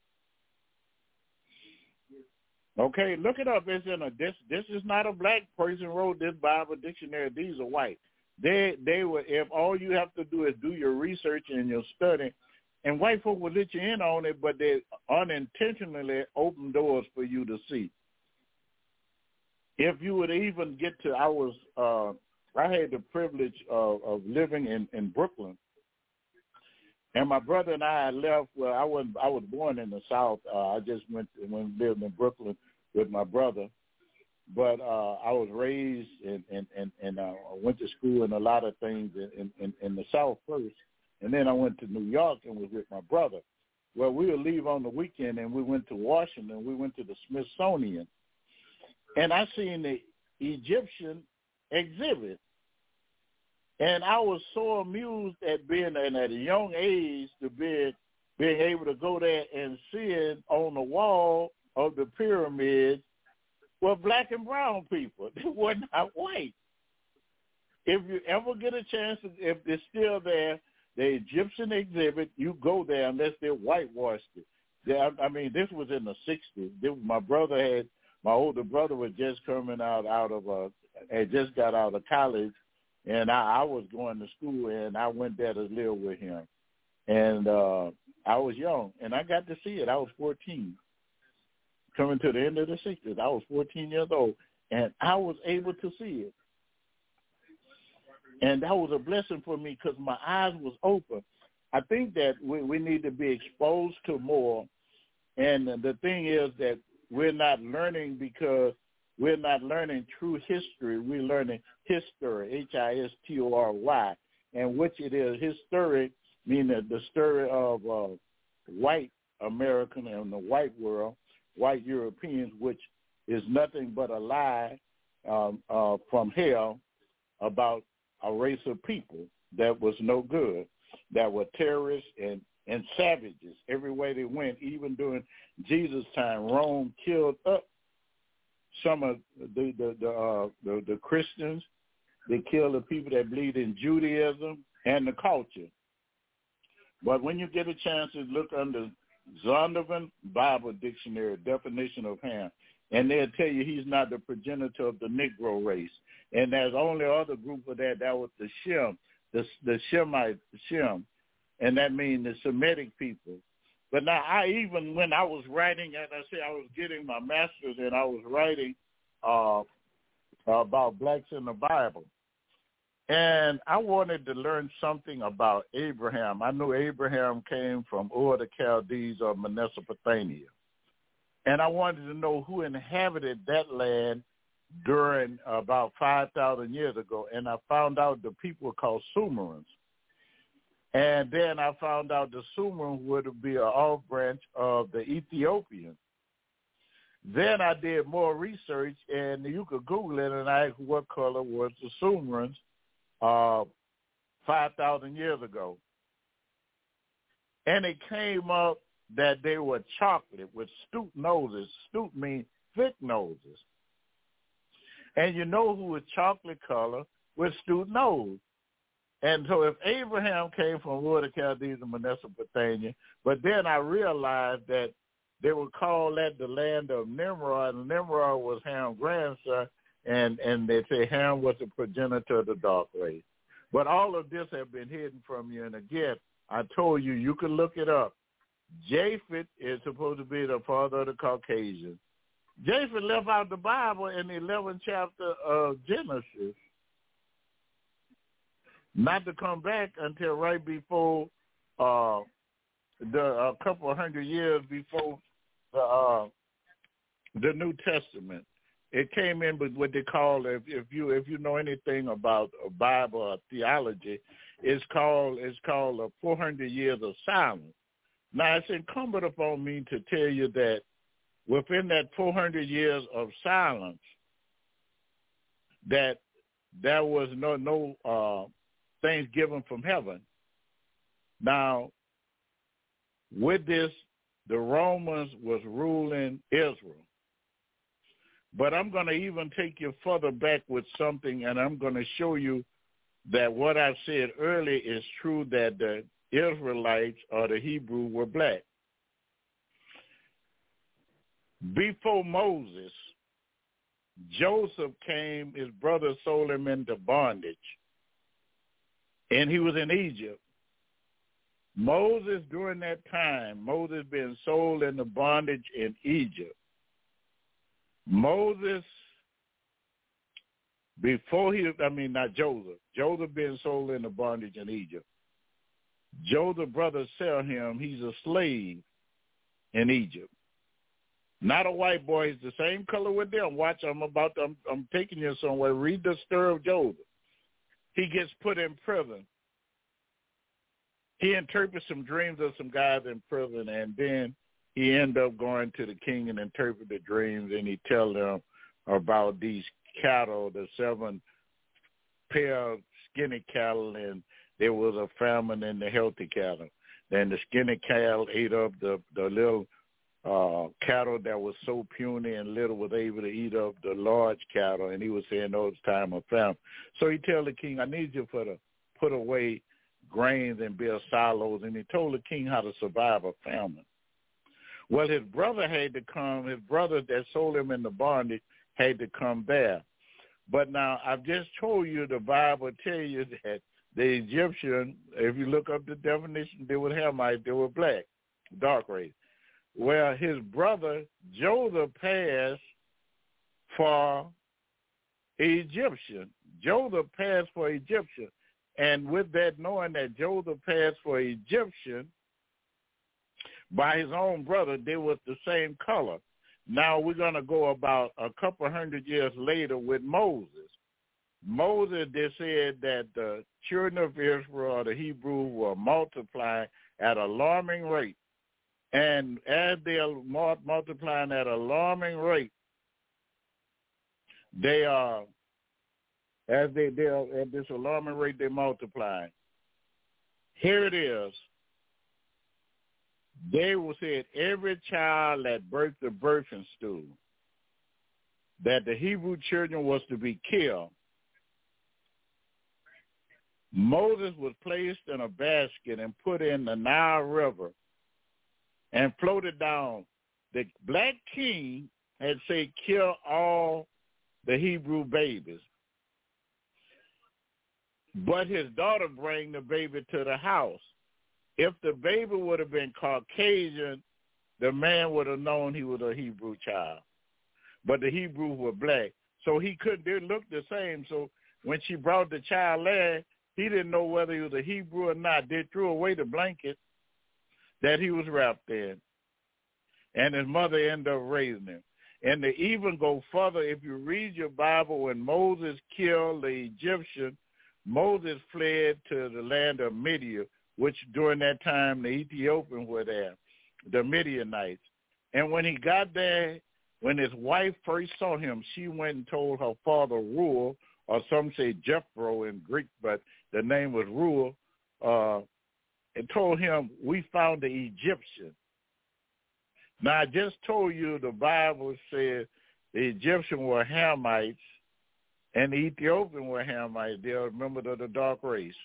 Okay, look it up. It's in a this. This is not a black person wrote this Bible dictionary. These are white. They they were. If all you have to do is do your research and your study, and white folk will let you in on it, but they unintentionally open doors for you to see. If you would even get to, I was, uh, I had the privilege of, of living in, in Brooklyn, and my brother and I left. Well, I wasn't. I was born in the South. Uh, I just went to, when lived in Brooklyn with my brother, but uh, I was raised and and and, and uh, went to school and a lot of things in, in, in the South first, and then I went to New York and was with my brother. Well, we would leave on the weekend, and we went to Washington. We went to the Smithsonian, and I seen the Egyptian exhibit. And I was so amused at being at a young age to be being able to go there and see it on the wall of the pyramids were black and brown people. They were not white. If you ever get a chance, if they're still there, the Egyptian exhibit, you go there unless they whitewashed it. Yeah, I mean, this was in the sixties. My brother had, my older brother was just coming out, out of, uh, had just got out of college. And I, I was going to school, and I went there to live with him. And uh, I was young, and I got to see it. I was fourteen. Coming to the end of the sixties, I was fourteen years old, and I was able to see it. And that was a blessing for me because my eyes was open. I think that we, we need to be exposed to more. And the thing is that we're not learning because we're not learning true history. We're learning history, H I S T O R Y. and which it is. His story, meaning the story of uh, white American and the white world, white Europeans, which is nothing but a lie um, uh, from hell about a race of people that was no good, that were terrorists and, and savages every way they went. Even during Jesus' time, Rome killed up some of the the the, uh, the the Christians. They killed the people that believed in Judaism and the culture. But when you get a chance to look under Zondervan Bible Dictionary definition of Ham, and they'll tell you he's not the progenitor of the Negro race. And there's only other group of that, that was the Shem, the, the Shemite, Shem, and that means the Semitic people. But now I even, when I was writing, as I said, I was getting my master's and I was writing uh, about blacks in the Bible. And I wanted to learn something about Abraham. I knew Abraham came from Ur the Chaldees of Mesopotamia. And I wanted to know who inhabited that land during uh, about five thousand years ago. And I found out the people were called Sumerians. And then I found out the Sumerians would be an off branch of the Ethiopians. Then I did more research, and you could Google it and ask what color was the Sumerians uh, five thousand years ago. And it came up that they were chocolate with stoop noses. Stoop means thick noses. And you know who was chocolate color with stoop nose. And so if Abraham came from Ur the Chaldees and Mesopotamia, but then I realized that they would call that the land of Nimrod, and Nimrod was Ham's grandson, and, and they say Ham was the progenitor of the dark race. But all of this has been hidden from you, and again, I told you, you can look it up. Japheth is supposed to be the father of the Caucasians. Japheth left out the Bible in the eleventh chapter of Genesis, not to come back until right before uh, the a couple of hundred years before the uh, the New Testament. It came in with what they call, if, if you if you know anything about a Bible or theology, it's called it's called a four hundred years of silence. Now it's incumbent upon me to tell you that within that four hundred years of silence, that there was no no uh, things given from heaven. Now, with this, the Romans was ruling Israel. But I'm going to even take you further back with something, and I'm going to show you that what I said earlier is true, that the Israelites or the Hebrew were black. Before Moses, Joseph came, his brother sold him into bondage, and he was in Egypt. Moses, during that time, Moses being sold into bondage in Egypt. Moses, before he, I mean, not Joseph, Joseph being sold into bondage in Egypt. Joseph's brother sell him, he's a slave in Egypt. Not a white boy, he's the same color with them. Watch, I'm about to, I'm, I'm taking you somewhere. Read the story of Joseph. He gets put in prison. He interprets some dreams of some guys in prison, and then he end up going to the king and interpret the dreams, and he tell them about these cattle, the seven pair of skinny cattle, and there was a famine in the healthy cattle. Then the skinny cattle ate up the, the little uh, cattle that was so puny and little was able to eat up the large cattle, and he was saying, oh, it's time of famine. So he tell the king, I need you for to put away grains and build silos, and he told the king how to survive a famine. Well, his brother had to come, his brother that sold him in the bondage had to come there. But now, I've just told you, the Bible tell you that the Egyptian, if you look up the definition, they were Hamites, they were black, dark race. Well, his brother, Joseph, passed for Egyptian. Joseph passed for Egyptian. And with that, knowing that Joseph passed for Egyptian by his own brother, they were the same color. Now we're going to go about a couple hundred years later with Moses. Moses, they said that the children of Israel, or the Hebrews, were multiplying at an alarming rate. And as they are multiplying at an alarming rate, they are, as they, they are at this alarming rate, they're multiplying. Here it is. They will say every child that birthed the birthing stool, that the Hebrew children was to be killed. Moses was placed in a basket and put in the Nile River and floated down. The black king had said, kill all the Hebrew babies. But his daughter bring the baby to the house. If the baby would have been Caucasian, the man would have known he was a Hebrew child. But the Hebrews were black. So he couldn't, they looked the same. So when she brought the child there, he didn't know whether he was a Hebrew or not. They threw away the blanket that he was wrapped in. And his mother ended up raising him. And to even go further, if you read your Bible, when Moses killed the Egyptian, Moses fled to the land of Midian, which during that time the Ethiopians were there, the Midianites. And when he got there, when his wife first saw him, she went and told her father Reuel, or some say Jethro in Greek, but the name was Reuel, uh, and told him, we found the Egyptian. Now, I just told you the Bible said the Egyptians were Hamites and the Ethiopians were Hamites. They are members of the dark race.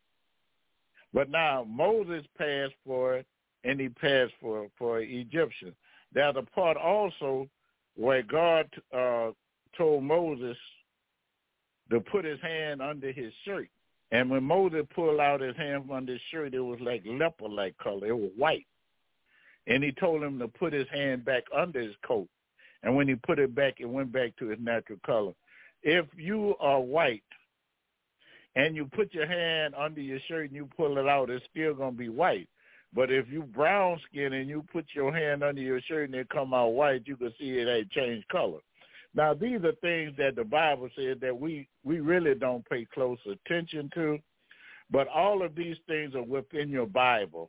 But now Moses passed for it, and he passed for, for Egyptian. There's a part also where God uh, told Moses to put his hand under his shirt. And when Moses pulled out his hand from under his shirt, it was like leopard-like color. It was white. And he told him to put his hand back under his coat. And when he put it back, it went back to its natural color. If you are white and you put your hand under your shirt and you pull it out, it's still going to be white. But if you brown skin and you put your hand under your shirt and it come out white, you can see it had changed color. Now, these are things that the Bible says that we, we really don't pay close attention to, but all of these things are within your Bible.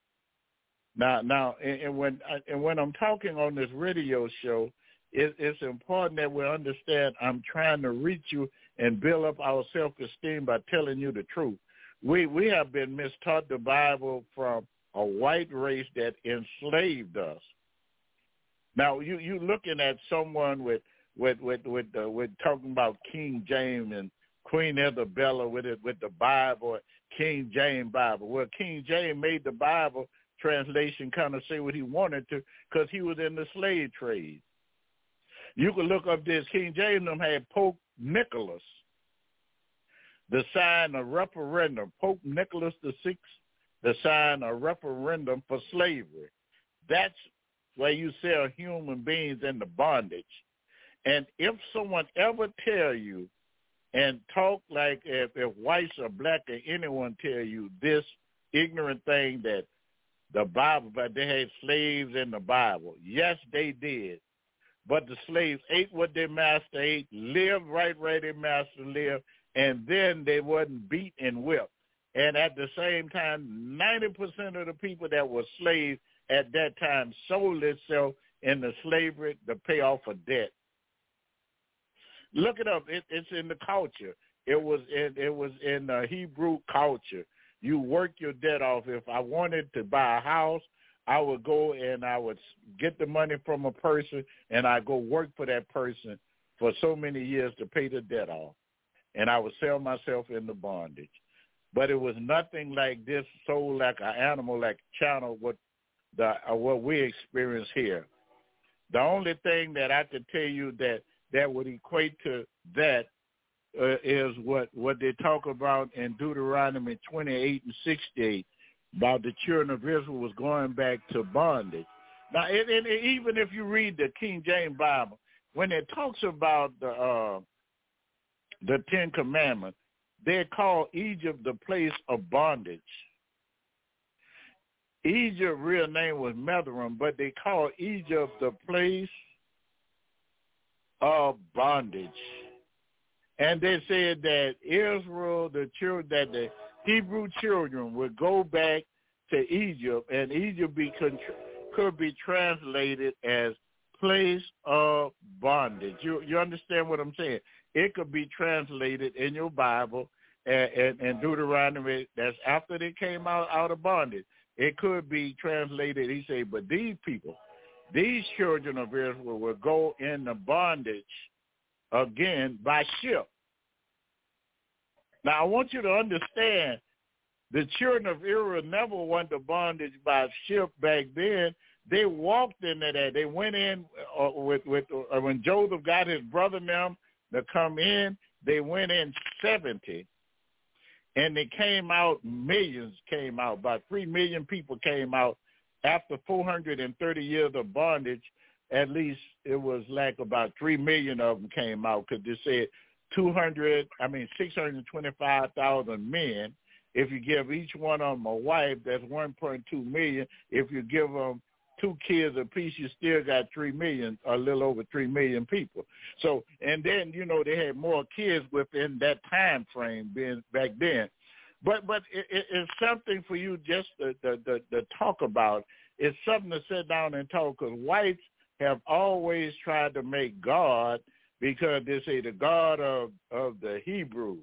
Now, now, and, and when and when I'm talking on this radio show, it, it's important that we understand I'm trying to reach you and build up our self-esteem by telling you the truth. We we have been mistaught the Bible from a white race that enslaved us. Now, you you looking at someone with with with with, uh, with talking about King James and Queen Isabella with it with the Bible, King James Bible. Well, King James made the Bible translation kind of say what he wanted to because he was in the slave trade. You can look up this. King James had Pope Nicholas, the sign of referendum. Pope Nicholas the Sixth, the sign of referendum for slavery. That's where you sell human beings into bondage. And if someone ever tell you and talk like if, if whites or black or anyone tell you this ignorant thing that the Bible, but they had slaves in the Bible. Yes, they did. But the slaves ate what their master ate, lived right where their master lived, and then they wasn't beat and whipped. And at the same time, ninety percent of the people that were slaves at that time sold themselves into slavery to pay off a debt. Look it up. It, it's in the culture. It was in, it was in the Hebrew culture. You work your debt off. If I wanted to buy a house, I would go and I would get the money from a person, and I go work for that person for so many years to pay the debt off. And I would sell myself into bondage. But it was nothing like this, sold like an animal, like channel, what the uh, what we experience here. The only thing that I could tell you that that would equate to that Uh, is what, what they talk about in Deuteronomy twenty-eight and sixty-eight about the children of Israel was going back to bondage. Now, and, and even if you read the King James Bible, when it talks about the uh, the Ten Commandments, they call Egypt the place of bondage. Egypt's real name was Mithraim, but they call Egypt the place of bondage. And they said that Israel, the children, that the Hebrew children would go back to Egypt, and Egypt be, could be translated as place of bondage. You you understand what I'm saying? It could be translated in your Bible and, and, and Deuteronomy. That's after they came out, out of bondage. It could be translated, he said, but these people, these children of Israel will go into bondage again by ship. Now, I want you to understand, the children of Israel never went to bondage by ship back then. They walked into that. They went in uh, with, with uh, when Joseph got his brother and them to come in, they went in seventy. And they came out, millions came out. About three million people came out after four hundred thirty years of bondage. At least it was like about three million of them came out, because they said two hundred, I mean six hundred twenty-five thousand men. If you give each one of them a wife, that's one point two million. If you give them two kids apiece, you still got three million, a little over three million people. So, and then, you know, they had more kids within that time frame being back then. But but it, it, it's something for you just to, to, to, to talk about. It's something to sit down and talk, because whites have always tried to make God, because they say the God of, of the Hebrews,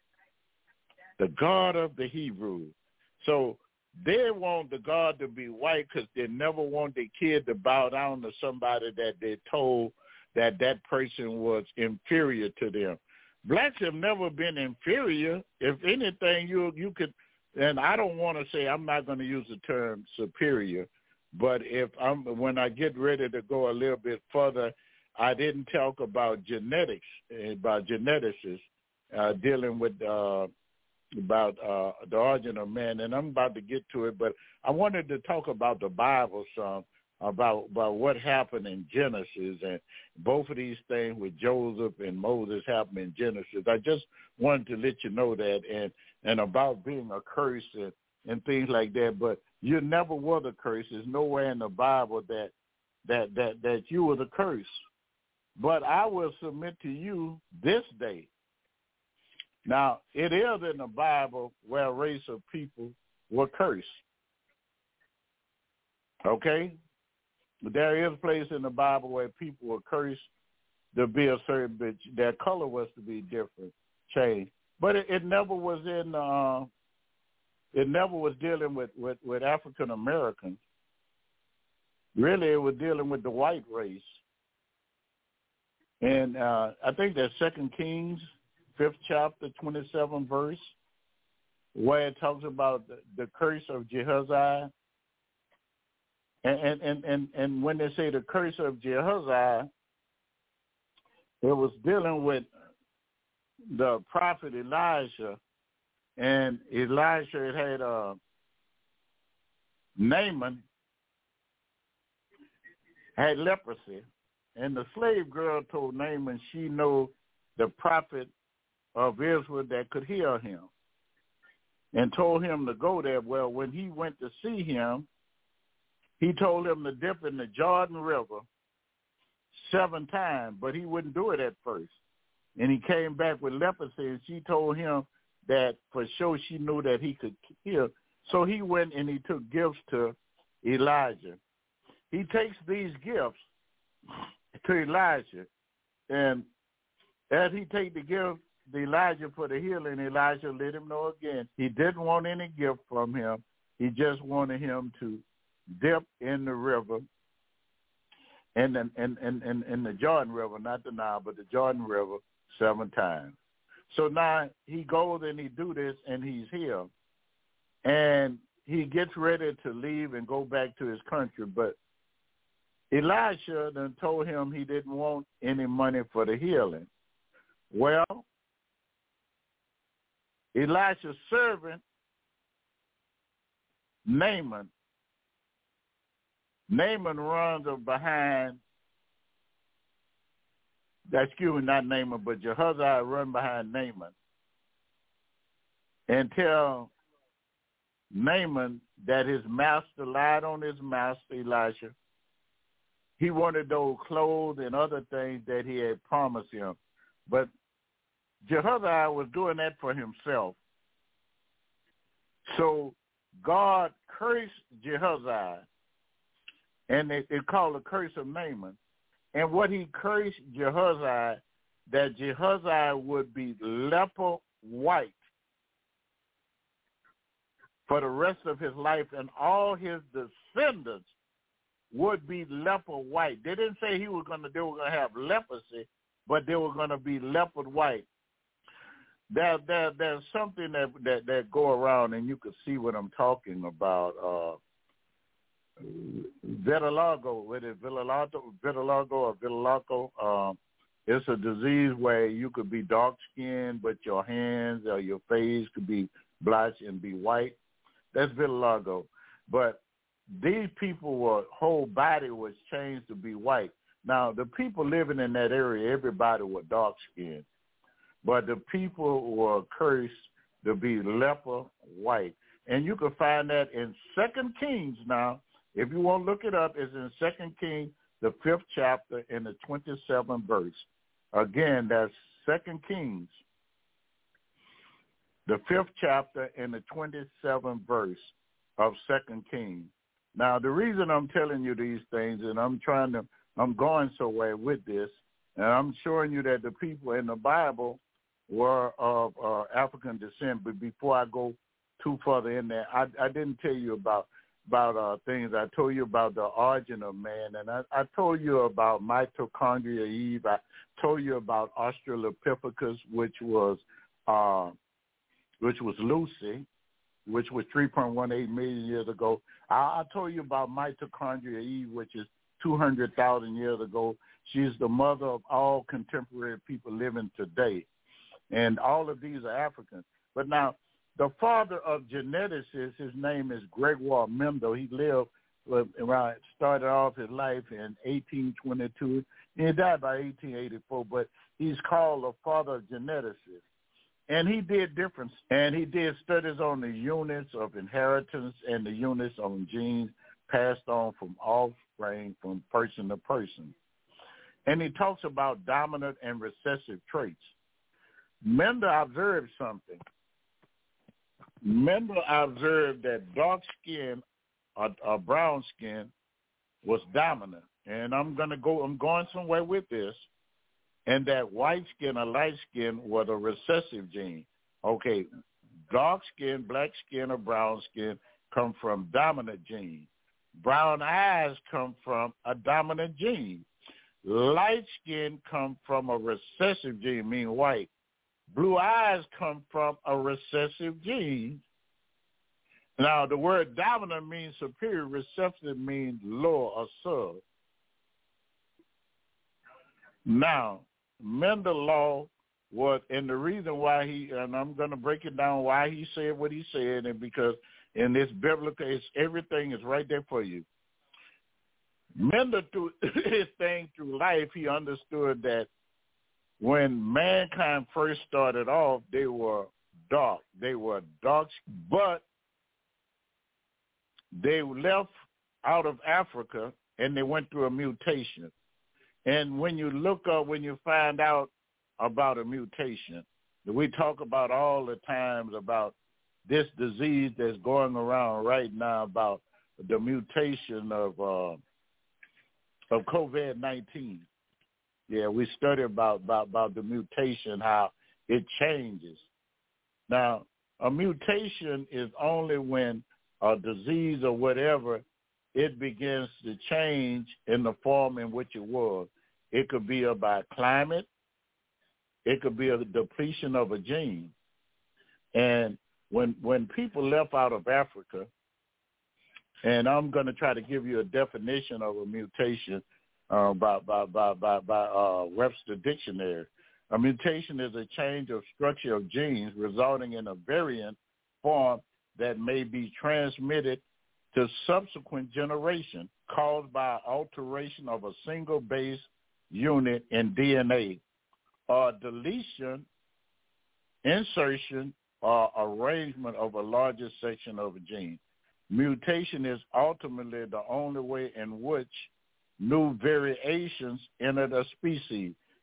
the God of the Hebrews. So they want the God to be white, because they never want their kid to bow down to somebody that they told that that person was inferior to them. Blacks have never been inferior. If anything, you you could, and I don't want to say, I'm not going to use the term superior, but if I'm when I get ready to go a little bit further, I didn't talk about genetics, about geneticists uh, dealing with uh, about uh, the origin of man, and I'm about to get to it, but I wanted to talk about the Bible some, about about what happened in Genesis, and both of these things with Joseph and Moses happened in Genesis. I just wanted to let you know that, and, and about being a curse and, and things like that, but you never were the curse. There's nowhere in the Bible that that that, that you were the curse. But I will submit to you this day. Now, it is in the Bible where a race of people were cursed. Okay? But there is a place in the Bible where people were cursed to be a certain bit. Their color was to be different, changed. But it, it never was in, uh, it never was dealing with, with, with African Americans. Really, it was dealing with the white race. And uh, I think that's Second Kings, fifth chapter, twenty-seventh verse, where it talks about the, the curse of Jehaziah. And, and, and, and when they say the curse of Jehaziah, it was dealing with the prophet Elijah. And Elijah had uh, Naaman had leprosy. And the slave girl told Naaman she knew the prophet of Israel that could heal him, and told him to go there. Well, when he went to see him, he told him to dip in the Jordan River seven times, but he wouldn't do it at first. And he came back with leprosy, and she told him that for sure she knew that he could heal. So he went and he took gifts to Elijah. He takes these gifts to Elijah, and as he take the gift to Elijah for the healing, Elijah let him know again he didn't want any gift from him. He just wanted him to dip in the river, and in, in, in, in, in the Jordan River, not the Nile, but the Jordan River, seven times. So now he goes and he do this, and he's healed. And he gets ready to leave and go back to his country, but Elisha then told him he didn't want any money for the healing. Well, Elisha's servant, Naaman, Naaman runs behind, excuse me, not Naaman, but Jehaziah run behind Naaman and tell Naaman that his master lied on his master, Elisha. He wanted those clothes and other things that he had promised him. But Jehoshaphat was doing that for himself. So God cursed Jehoshaphat, and it, it called the curse of Naaman. And what he cursed Jehoshaphat, that Jehoshaphat would be leper white for the rest of his life, and all his descendants would be leper white. They didn't say he was going to, they were going to have leprosy, but they were going to be leopard white. There, there, there's something that, that that go around, and you can see what I'm talking about. Uh, vitiligo, whether it's vitiligo, vitiligo or vitiligo, um, it's a disease where you could be dark skinned, but your hands or your face could be black and be white. That's vitiligo. But these people were whole body was changed to be white. Now the people living in that area, everybody were dark skinned. But the people were cursed to be leper white. And you can find that in Second Kings now. If you want to look it up, it's in Second Kings, the fifth chapter, in the twenty-seventh verse. Again, that's Second Kings, the fifth chapter, in the twenty-seventh verse of Second Kings. Now, the reason I'm telling you these things, and I'm trying to, I'm going somewhere with this, and I'm showing you that the people in the Bible were of uh, African descent. But before I go too further in there, I, I didn't tell you about about uh, things. I told you about the origin of man, and I, I told you about mitochondria Eve. I told you about Australopithecus, which was uh, which was Lucy, which was three point one eight million years ago. I, I told you about mitochondria Eve, which is two hundred thousand years ago. She's the mother of all contemporary people living today. And all of these are Africans. But now, the father of geneticists, his name is Gregoire Mendel. He lived around, started off his life in eighteen twenty-two, and he died by eighteen eighty-four. But he's called the father of geneticists. And he did different, and he did studies on the units of inheritance and the units on genes passed on from offspring from person to person. And he talks about dominant and recessive traits. Mendel observed something. Mendel observed that dark skin or, or brown skin was dominant, and I'm gonna go. I'm going somewhere with this, and that white skin or light skin was a recessive gene. Okay, dark skin, black skin, or brown skin come from dominant gene. Brown eyes come from a dominant gene. Light skin come from a recessive gene, meaning white. Blue eyes come from a recessive gene. Now, the word dominant means superior. Recessive means lower or sub. Now, Mendel's law was, and the reason why he, and I'm going to break it down why he said what he said, and because in this biblical, it's, everything is right there for you. Mendel, through his thing through life, he understood that when mankind first started off, they were dark. They were dark, but they left out of Africa and they went through a mutation. And when you look up, when you find out about a mutation, we talk about all the times about this disease that's going around right now about the mutation of uh, of COVID nineteen. Yeah, we study about, about, about the mutation, how it changes. Now, a mutation is only when a disease or whatever, it begins to change in the form in which it was. It could be about climate. It could be a depletion of a gene. And when when people left out of Africa, and I'm going to try to give you a definition of a mutation, Uh, by by by by, by uh, Webster Dictionary. A mutation is a change of structure of genes resulting in a variant form that may be transmitted to subsequent generation caused by alteration of a single base unit in D N A or deletion, insertion, or arrangement of a larger section of a gene. Mutation is ultimately the only way in which new variations enter a species.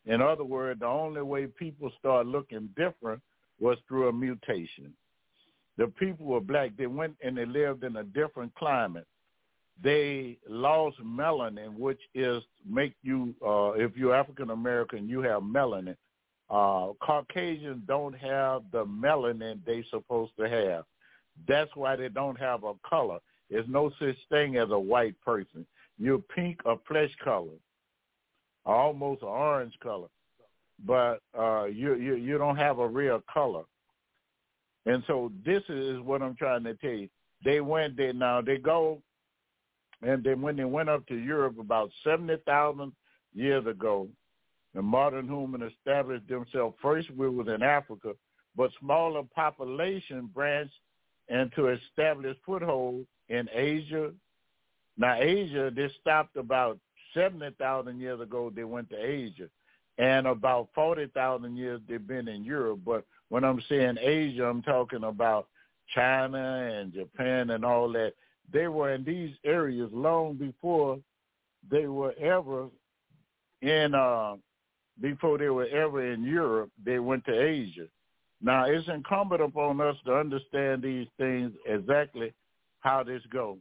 In other words, the only way people started looking different was through a mutation. The people were black. They went and they lived in a different climate. They lost melanin, which is make you, uh, if you're African American, you have melanin. Uh, Caucasians don't have the melanin they're supposed to have. That's why they don't have a color. There's no such thing as a white person. You're pink or flesh color, almost an orange color, but uh, you, you you don't have a real color. And so this is what I'm trying to tell you. They went there now. They go, and then when they went up to Europe about seventy thousand years ago, the modern human established themselves. First, we was in Africa, but smaller population branched and to establish foothold in Asia. Now, Asia, they stopped about seventy thousand years ago. They went to Asia. And about forty thousand years they've been in Europe. But when I'm saying Asia, I'm talking about China and Japan and all that. They were in these areas long before they were ever in, uh, before they were ever in Europe. They went to Asia. Now, it's incumbent upon us to understand these things exactly how this goes.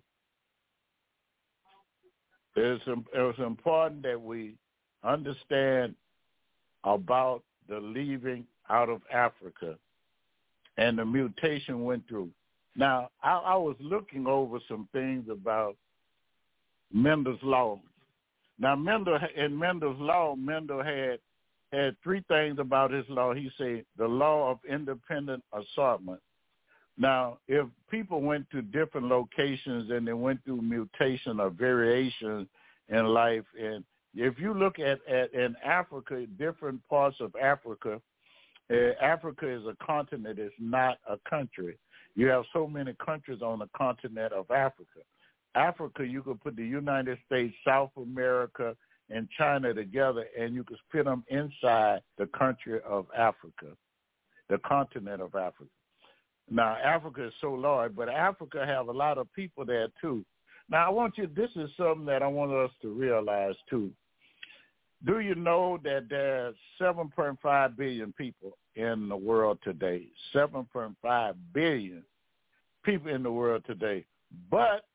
It's, it's important that we understand about the leaving out of Africa and the mutation went through. Now, I, I was looking over some things about Mendel's law. Now, Mendel, in Mendel's law, Mendel had had three things about his law. He said the law of independent assortment. Now, if people went to different locations and they went through mutation or variation in life, and if you look at, at in Africa, different parts of Africa, uh, Africa is a continent, it's not a country. You have so many countries on the continent of Africa. Africa, you could put the United States, South America, and China together, and you could fit them inside the country of Africa, the continent of Africa. Now, Africa is so large, but Africa have a lot of people there, too. Now, I want you, this is something that I want us to realize, too. Do you know that there's seven point five billion people in the world today? seven point five billion people in the world today. But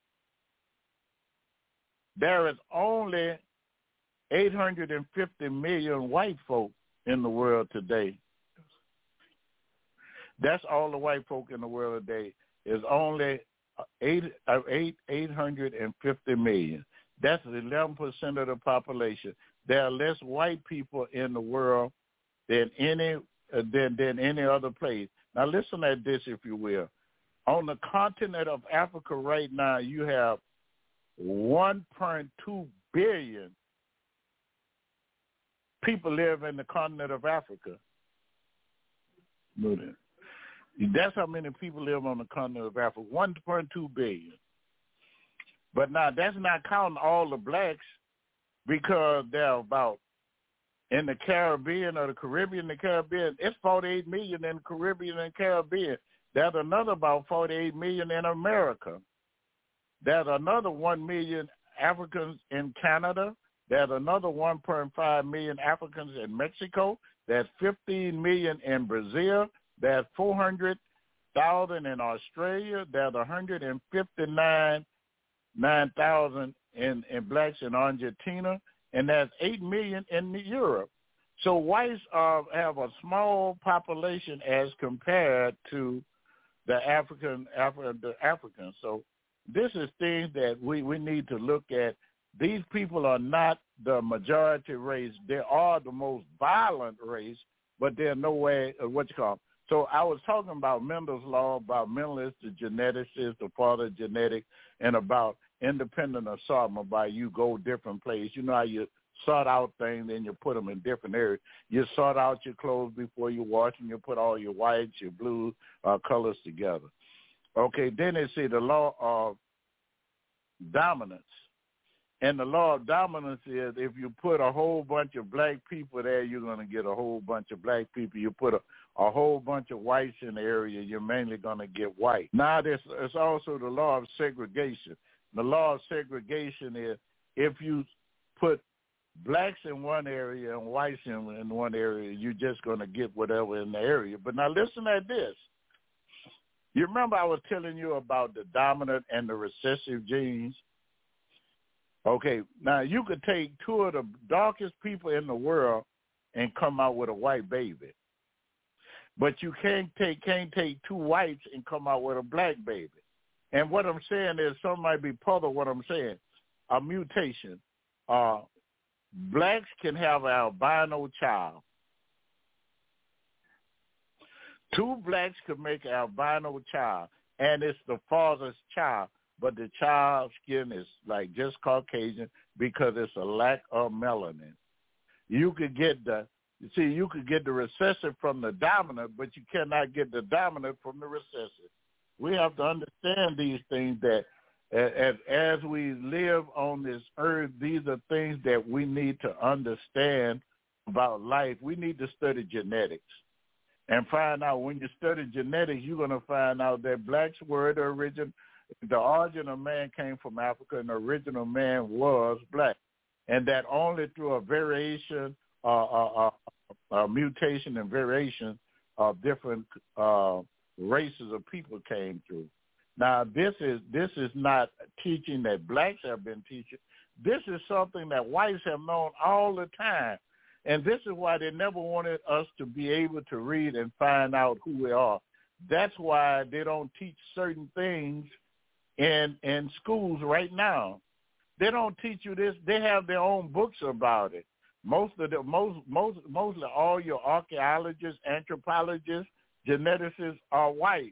there is only eight hundred fifty million white folk in the world today. That's all the white folk in the world today is only eight, eight, eight hundred fifty million. That's eleven percent of the population. There are less white people in the world than any uh, than, than any other place. Now listen at this, if you will. On the continent of Africa right now, you have one point two billion people live in the continent of Africa. That's how many people live on the continent of Africa, one point two billion. But now that's not counting all the blacks, because they're about, in the Caribbean or the Caribbean, the Caribbean, it's forty-eight million in the Caribbean and Caribbean. There's another about forty-eight million in America. There's another one million Africans in Canada. There's another one point five million Africans in Mexico. There's fifteen million in Brazil. There's four hundred thousand in Australia. There's one hundred fifty-nine thousand in, in blacks in Argentina. And there's eight million in Europe. So whites uh, have a small population as compared to the African, Afri- the Africans. So this is things that we, we need to look at. These people are not the majority race. They are the most violent race, but they're no way, uh, what you call them. So I was talking about Mendel's law, about Mendel, the geneticist, the father of genetics, and about independent assortment, by you go different places. You know how you sort out things and you put them in different areas. You sort out your clothes before you wash them. You put all your whites, your blues, uh, colors together. Okay, then they say the law of dominance. And the law of dominance is if you put a whole bunch of black people there, you're going to get a whole bunch of black people. You put a, a whole bunch of whites in the area, you're mainly going to get white. Now, there's, there's also the law of segregation. The law of segregation is if you put blacks in one area and whites in, in one area, you're just going to get whatever in the area. But now listen at this. You remember I was telling you about the dominant and the recessive genes? Okay, now you could take two of the darkest people in the world and come out with a white baby. But you can't take can't take two whites and come out with a black baby. And what I'm saying is, some might be puzzled what I'm saying. A mutation. Uh, blacks can have an albino child. Two blacks could make an albino child, and it's the father's child, but the child's skin is like just Caucasian because it's a lack of melanin. You could get the You see, you could get the recessive from the dominant, but you cannot get the dominant from the recessive. We have to understand these things, that as, as we live on this earth, these are things that we need to understand about life. We need to study genetics and find out. When you study genetics, you're going to find out that blacks were the origin. The origin of man came from Africa, and the original man was black, and that only through a variation Uh, uh, uh, uh, mutation and variation of different uh, races of people came through. Now, this is this is not teaching that blacks have been teaching. This is something that whites have known all the time, and this is why they never wanted us to be able to read and find out who we are. That's why they don't teach certain things in in schools right now. They don't teach you this. They have their own books about it. Most of the most most mostly all your archaeologists, anthropologists, geneticists are white.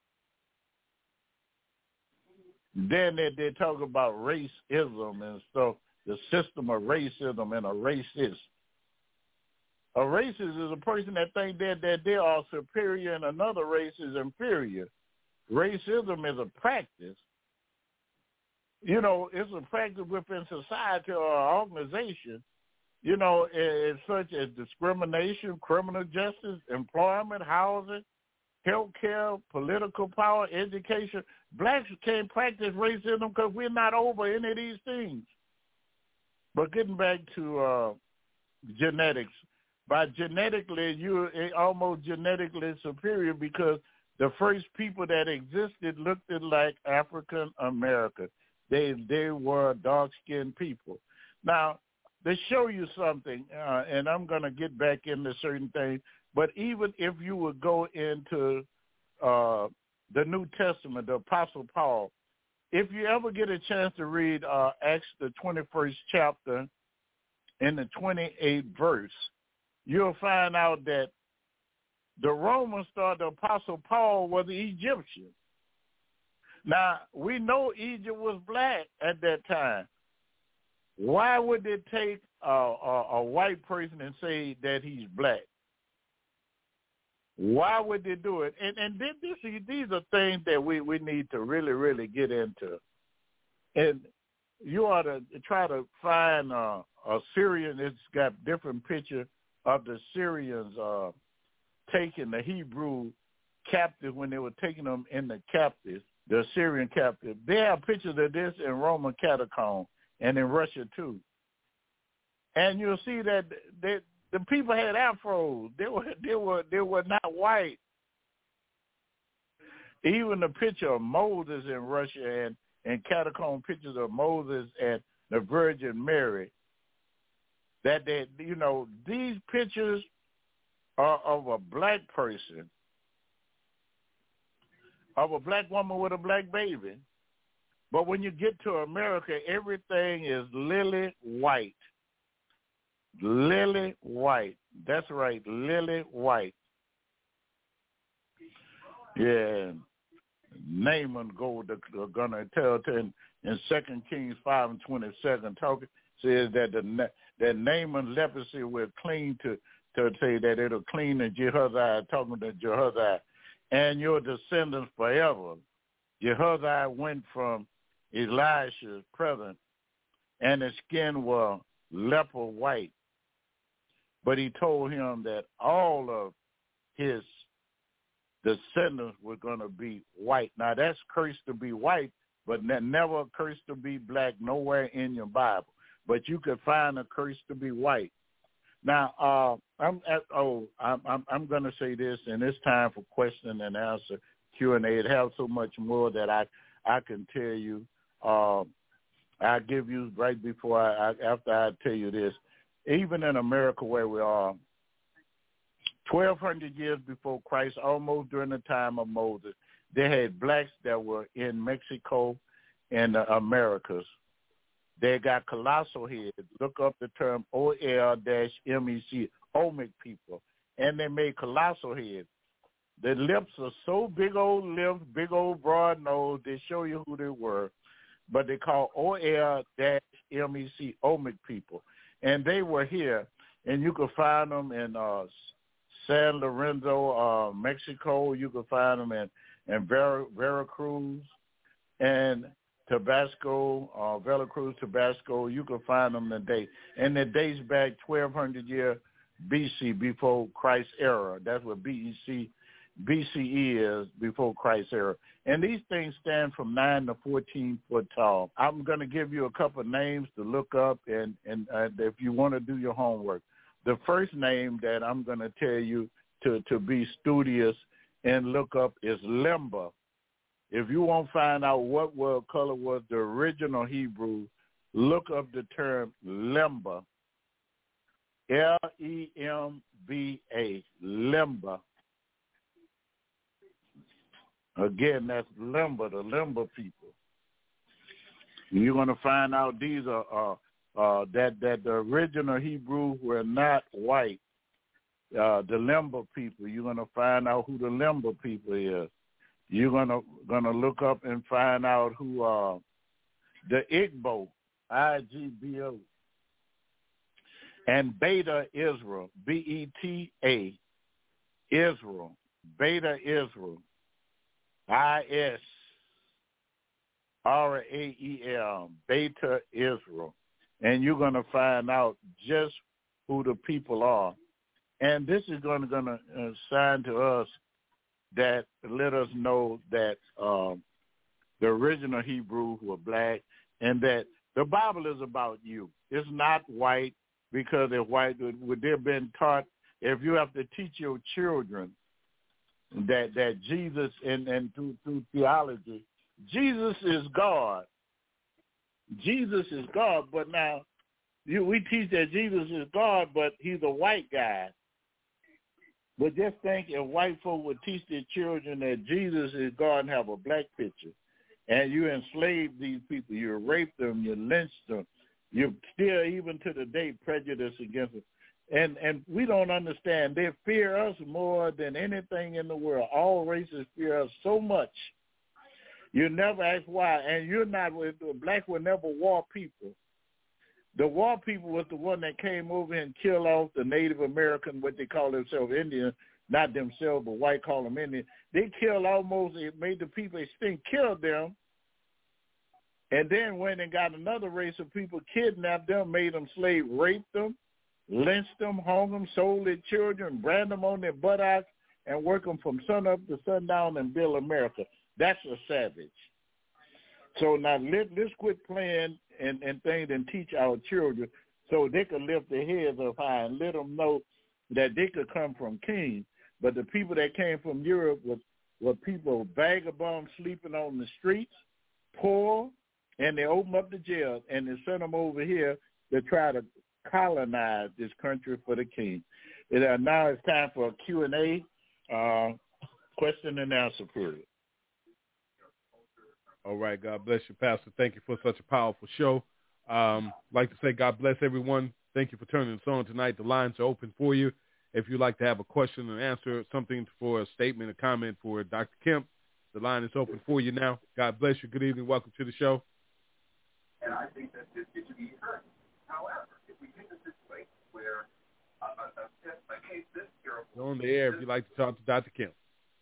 Then they, they talk about racism and stuff, the system of racism and a racist. A racist is a person that thinks that, that they are superior and another race is inferior. Racism is a practice. You know, it's a practice within society or an organization, you know, it's such as discrimination, criminal justice, employment, housing, health care, political power, education. Blacks can't practice racism because we're not over any of these things. But getting back to uh, genetics, by genetically, you're almost genetically superior because the first people that existed looked like African American. They they were dark-skinned people. Now, to show you something, uh, and I'm going to get back into certain things, but even if you would go into uh, the New Testament, the Apostle Paul, if you ever get a chance to read uh, Acts, the twenty-first chapter, in the twenty-eighth verse, you'll find out that the Romans thought the Apostle Paul was an Egyptian. Now, we know Egypt was black at that time. Why would they take a, a, a white person and say that he's black? Why would they do it? And and this, these are things that we, we need to really, really get into. And you ought to try to find a, a Syrian. It's got different pictures of the Syrians uh, taking the Hebrew captives when they were taking them in the captives, the Syrian captives. They have pictures of this in Roman catacombs and in Russia too. And you'll see that they, the people had afros. They were they were they were not white. Even the picture of Moses in Russia and, and catacomb pictures of Moses and the Virgin Mary. That they, you know, these pictures are of a black person, of a black woman with a black baby. But when you get to America, everything is lily white. Lily white. That's right, lily white. Yeah. Naaman go to, gonna tell to in, in Second Kings five and twenty-seven, talking says that the that Naaman's leprosy will clean to to say that it'll clean the Jehoshaphat, talking to Jehoshaphat, and your descendants forever. Jehoshaphat went from Elisha's presence, and his skin was leper white. But he told him that all of his descendants were going to be white. Now, that's cursed to be white, but never cursed to be black nowhere in your Bible. but you could find a curse to be white. Now, uh, I'm at, oh, I'm I'm, I'm going to say this, and it's time for question and answer Q and A. It has so much more that I I can tell you. Uh, I'll give you right before I, I after I tell you this. Even in America, where we are, twelve hundred years before Christ, almost during the time of Moses, they had blacks that were in Mexico and the Americas. They got colossal heads. Look up the term O L M E C, Olmec people. And they made colossal heads. Their lips are so big old lips, big old broad nose, they show you who they were. But they call O L M E C, Olmec people. And they were here. And you could find them in uh, San Lorenzo, uh, Mexico. You could find them in, in Ver- Veracruz. And Tabasco, uh, Veracruz, Tabasco, you can find them today. And it dates back twelve hundred years B C, before Christ's era. That's what B E C, B C E is, before Christ's era. And these things stand from nine to fourteen foot tall. I'm going to give you a couple of names to look up, and, and uh, if you want to do your homework. The first name that I'm going to tell you to, to be studious and look up is Lemba. If you want to find out what word color was the original Hebrew, look up the term Lemba, L E M B A, Lemba. Again, that's Lemba, the Lemba people. And you're going to find out these are uh, uh, that that the original Hebrew were not white. Uh, the Lemba people. You're going to find out who the Lemba people is. You're gonna gonna look up and find out who uh, the Igbo, I G B O, and Beta Israel, B E T A, Israel, Beta Israel, I S R A E L, Beta Israel, and you're gonna find out just who the people are, and this is gonna gonna uh, sign to us that let us know that um, the original Hebrews were black, and that the Bible is about you. It's not white, because if white would they have been taught. If you have to teach your children that that Jesus and and through, through theology, Jesus is God. Jesus is God, but now you, we teach that Jesus is God, but he's a white guy. But just think if white folk would teach their children that Jesus is God and have a black picture, and you enslave these people, you rape them, you lynch them, you still, even to the day, prejudice against them. And and we don't understand. They fear us more than anything in the world. All races fear us so much. You never ask why. And you're not, black were never war people. The war people was the one that came over and killed off the Native American, what they call themselves Indian, not themselves, but white call them Indian. They killed almost, it made the people extinct, killed them, and then went and got another race of people, kidnapped them, made them slave, raped them, lynched them, hung them, sold their children, brand them on their buttocks, and work them from sun up to sundown and build America. That's a savage. So now let, let's quit playing and, and things and teach our children so they could lift their heads up high and let them know that they could come from kings. But the people that came from Europe were, were people vagabonds sleeping on the streets, poor, and they opened up the jail and they sent them over here to try to colonize this country for the king. And, uh, now it's time for a Q and A, uh, question and answer period. All right, God bless you, Pastor. Thank you for such a powerful show. Um, I'd like to say God bless everyone. Thank you for turning us on tonight. The lines are open for you. If you'd like to have a question and answer, something for a statement, a comment for Doctor Kemp, the line is open for you now. God bless you. Good evening. Welcome to the show. And I think that this is to be heard. However, if we take a situation where a, a, a, a case this terrible... You're on the air if you'd like to talk to Doctor Kemp.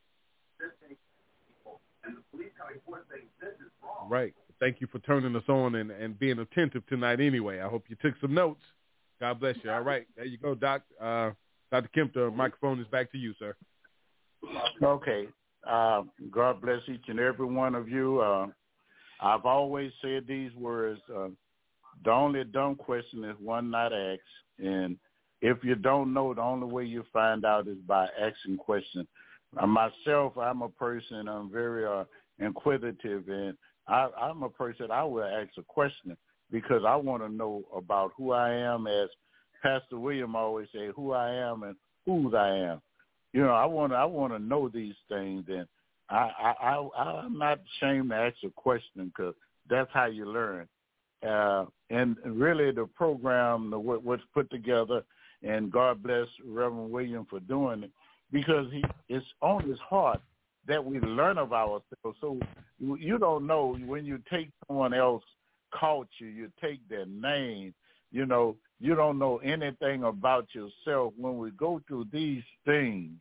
And the police coming forward saying this is wrong. Right. Thank you for turning us on and, and being attentive tonight anyway. I hope you took some notes. God bless you. All right. There you go, Doc. Uh, Doctor Kemp, the microphone is back to you, sir. Okay. Uh, God bless each and every one of you. Uh, I've always said these words. Uh, the only dumb question is one not asked. And if you don't know, the only way you find out is by asking questions. Uh, myself, I'm a person, I'm very uh, inquisitive, and I, I'm a person, I will ask a question because I want to know about who I am, as Pastor William always say, who I am and whose I am. You know, I want to I want to know these things, and I, I, I, I'm not ashamed to ask a question because that's how you learn. Uh, and really the program, the, what, what's put together, and God bless Reverend William for doing it, because he it's on his heart that we learn of ourselves. So you don't know when you take someone else's culture, you take their name, you know, you don't know anything about yourself. When we go through these things,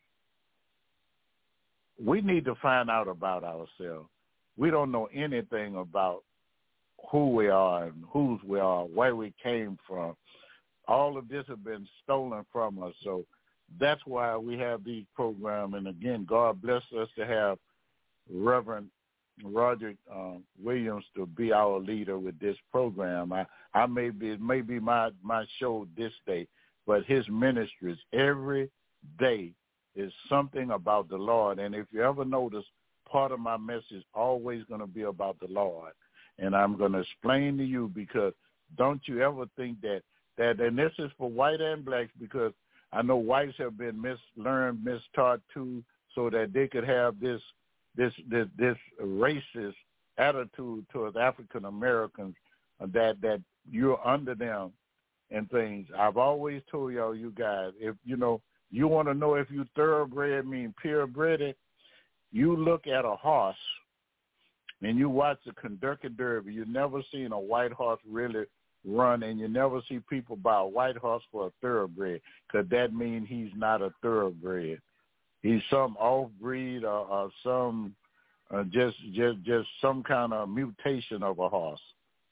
we need to find out about ourselves. We don't know anything about who we are and whose we are, where we came from. All of this has been stolen from us. So that's why we have these programs. And again, God bless us to have Reverend Roger uh, Williams to be our leader with this program. I, I may be, it may be my, my show this day, but his ministries every day is something about the Lord. And if you ever notice, part of my message is always going to be about the Lord. And I'm going to explain to you, because don't you ever think that, that, and this is for white and blacks, because I know whites have been mislearned, mistaught too, so that they could have this this this, this racist attitude towards African Americans, that that you're under them and things. I've always told y'all, you guys, if you know you want to know if you thoroughbred mean purebred, you look at a horse and you watch the Kentucky Derby. You never seen a white horse really run, and you never see people buy a white horse for a thoroughbred, because that means he's not a thoroughbred. He's some off-breed or, or some uh, just just just some kind of mutation of a horse.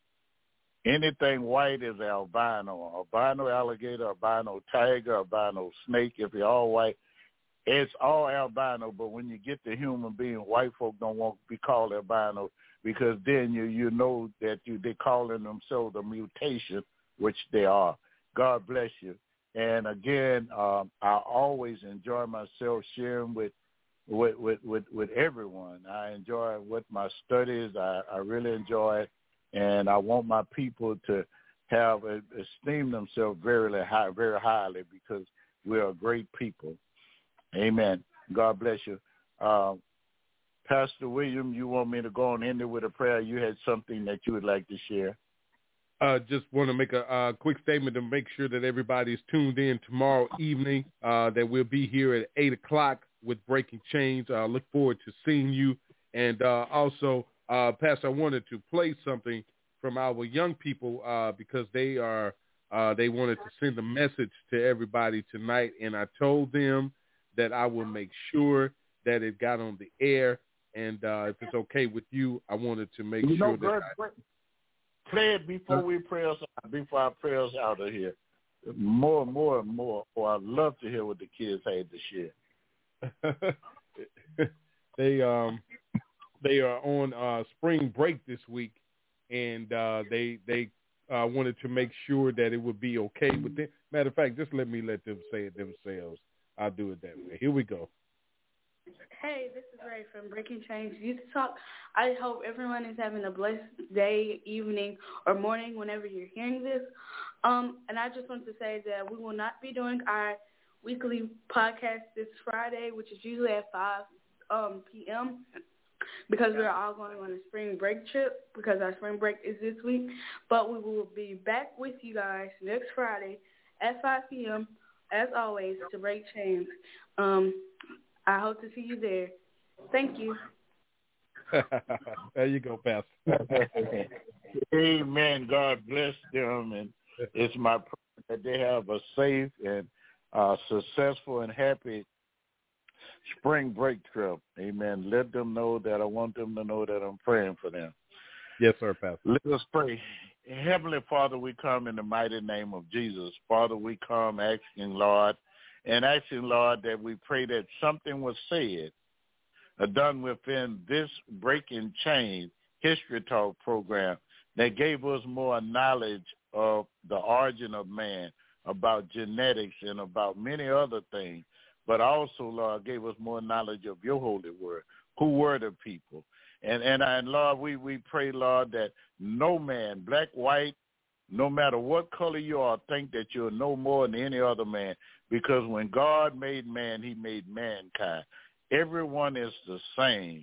Anything white is albino, albino alligator, albino tiger, albino snake. If you're all white, it's all albino. But when you get to human being, white folk don't want to be called albino, because then you you know that you they calling themselves a mutation, which they are. God bless you. And again, um, I always enjoy myself sharing with with, with with with everyone. I enjoy it with my studies. I, I really enjoy it, and I want my people to have a, esteem themselves very high, very highly, because we are great people. Amen. God bless you. Uh, Pastor William, you want me to go on in there with a prayer? You had something that you would like to share? Uh, just want to make a uh, quick statement to make sure that everybody is tuned in tomorrow evening, uh, that we'll be here at eight o'clock with Breaking Chains. I uh, look forward to seeing you. And uh, also, uh, Pastor, I wanted to play something from our young people uh, because they are uh, they wanted to send a message to everybody tonight, and I told them that I will make sure that it got on the air. And uh, if it's okay with you, I wanted to make you sure know, that Greg, I... Play it before we pray us out, before I pray us out of here. More and more and more. Or I'd love to hear what the kids had to share. they um they are on uh, spring break this week, and uh, they they uh, wanted to make sure that it would be okay with them. Matter of fact, just let me let them say it themselves. I'll do it that way. Here we go. Hey, this is Ray from Breaking Chains Youth Talk. I hope everyone is having a blessed day, evening, or morning whenever you're hearing this. Um, and I just want to say that we will not be doing our weekly podcast this Friday, which is usually at five um, p.m., because we're all going on a spring break trip, because our spring break is this week. But we will be back with you guys next Friday at five p.m., as always, to Break Chains. Um I hope to see you there. Thank you. There you go, Pastor. Amen. God bless them, and it's my prayer that they have a safe and uh, successful and happy spring break trip. Amen. Let them know that I want them to know that I'm praying for them. Yes, sir, Pastor. Let us pray. Heavenly Father, we come in the mighty name of Jesus. Father, we come asking, Lord, and asking, Lord, that we pray that something was said, uh, done within this Breaking Chain History Talk program that gave us more knowledge of the origin of man, about genetics and about many other things. But also, Lord, gave us more knowledge of your holy word. Who were the people? And, and, and Lord, we, we pray, Lord, that no man, black, white, no matter what color you are, think that you're no more than any other man. Because when God made man, he made mankind. Everyone is the same.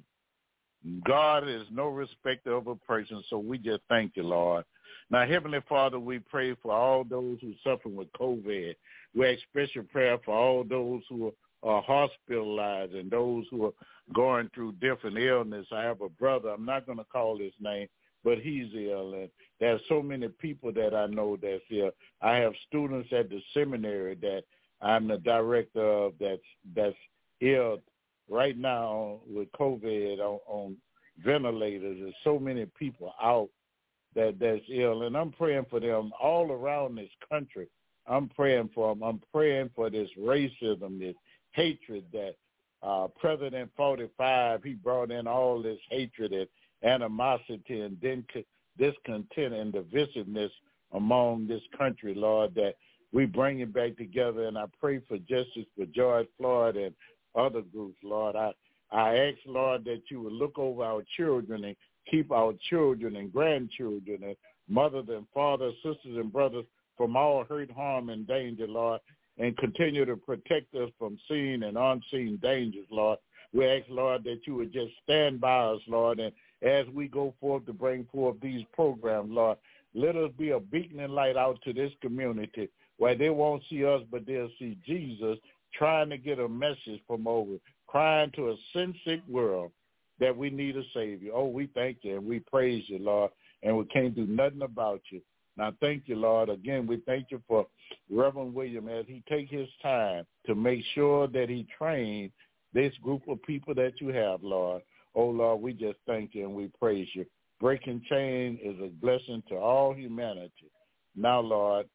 God is no respecter of a person, so we just thank you, Lord. Now, Heavenly Father, we pray for all those who suffer with COVID. We ask special prayer for all those who are hospitalized and those who are going through different illness. I have a brother, I'm not going to call his name, but he's ill. And there's so many people that I know that's ill. I have students at the seminary that I'm the director of that's, that's ill right now with COVID on, on ventilators. There's so many people out that that's ill, and I'm praying for them all around this country. I'm praying for them. I'm praying for this racism, this hatred that uh, President forty-five, he brought in all this hatred and animosity and discontent and divisiveness among this country, Lord, that we bring it back together. And I pray for justice for George Floyd and other groups, Lord. I, I ask, Lord, that you would look over our children and keep our children and grandchildren and mothers and fathers, sisters and brothers from all hurt, harm, and danger, Lord, and continue to protect us from seen and unseen dangers, Lord. We ask, Lord, that you would just stand by us, Lord, and as we go forth to bring forth these programs, Lord, let us be a beacon and light out to this community where they won't see us, but they'll see Jesus trying to get a message from over, crying to a sin-sick world that we need a Savior. Oh, we thank you and we praise you, Lord, and we can't do nothing about you. Now, thank you, Lord. Again, we thank you for Reverend William as he take his time to make sure that he trained this group of people that you have, Lord. Oh, Lord, we just thank you and we praise you. Breaking Chain is a blessing to all humanity. Now, Lord,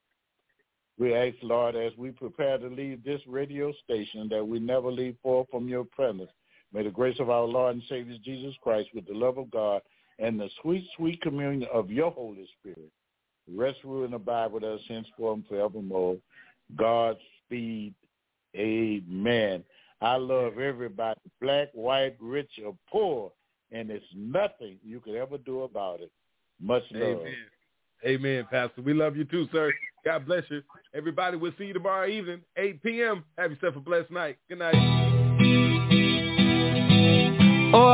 we ask, Lord, as we prepare to leave this radio station, that we never leave forth from your presence. May the grace of our Lord and Savior Jesus Christ, with the love of God and the sweet, sweet communion of your Holy Spirit, rest, rule, and abide with us henceforth and forevermore. Godspeed. Amen. I love everybody, black, white, rich, or poor, and there's nothing you could ever do about it. Much love. Amen. Amen, Pastor. We love you too, sir. God bless you. Everybody, we'll see you tomorrow evening, eight p.m. Have yourself a blessed night. Good night. Oh,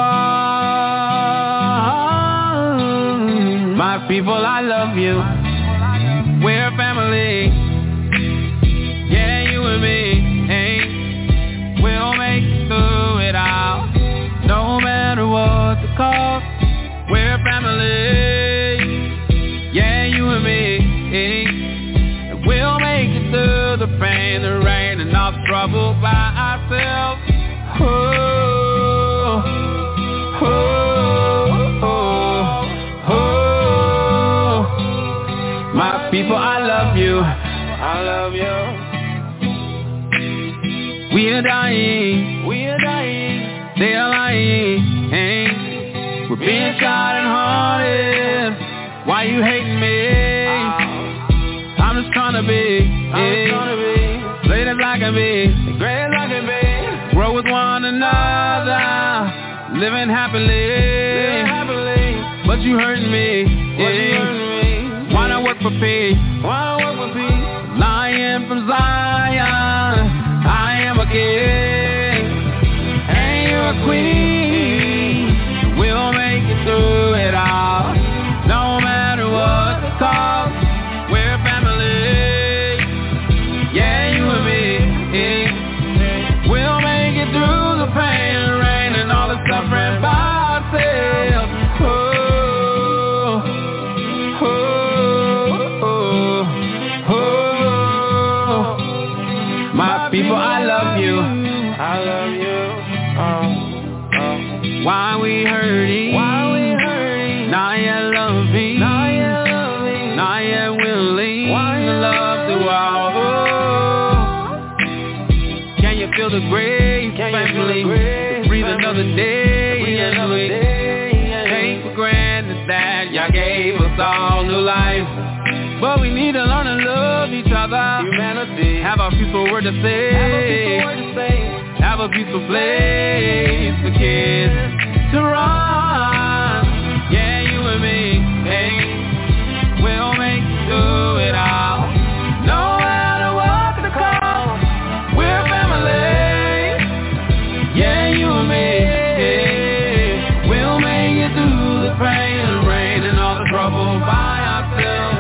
my people, I love you. We're family. Yeah, you and me. Hey, we'll make it through it all. No matter what the cost. We're family. Yeah, you and me. Hey, we'll make it through the pain, the rain, and all the trouble by ourselves. Oh, oh, oh, oh. My people, I love you. I love you. We are dying. We are dying. They are lying. Hey. We're being shot and haunted. Why you hating me? I'm just trying to be. I'm trying to be. Great as I can be. Great as I can be. Grow with one another. Living happily. Living happily. But you hurting me. But you hurting me. Why not work for peace? Why not work for peace? Lion from Zion. I am a king. And you're a queen. We'll make it through it all. No matter what the cost. We're family. Yeah, you and me. We'll make it through the pain and rain and all the suffering by ourselves. Oh, oh, oh, oh. My people, I love you. I love you. Oh, oh. Why we hurting? Why we hurting? Now you love me. Now you love me. Now you willing to love through all. Oh. Can you feel the grace, Can family? To breathe another day. Breathe another day. Take for granted that y'all gave us all new life. But but we need to learn to love each other. Humanity. Have a peaceful word to say. Have a peaceful word to say. Have a peaceful place for kids to run. Yeah, you and me, hey, we'll make it do it all. No matter what the cost, we're family. Yeah, you and me, hey, we'll make it through the pain and rain and all the trouble by ourselves.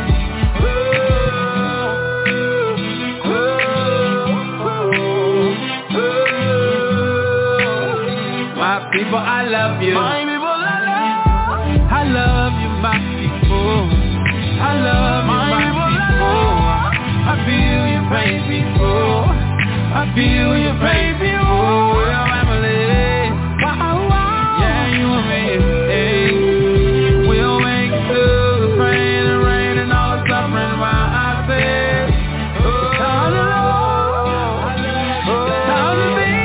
People, I love you. My people, I love. I love you, my people. I love you, my, my people. I feel your pain, people. I feel your pain, people. We're family. Wow, wow. Yeah, you and me. Hey. We'll make it through the pain and rain and all the suffering while I say, oh, time to love. Time to be.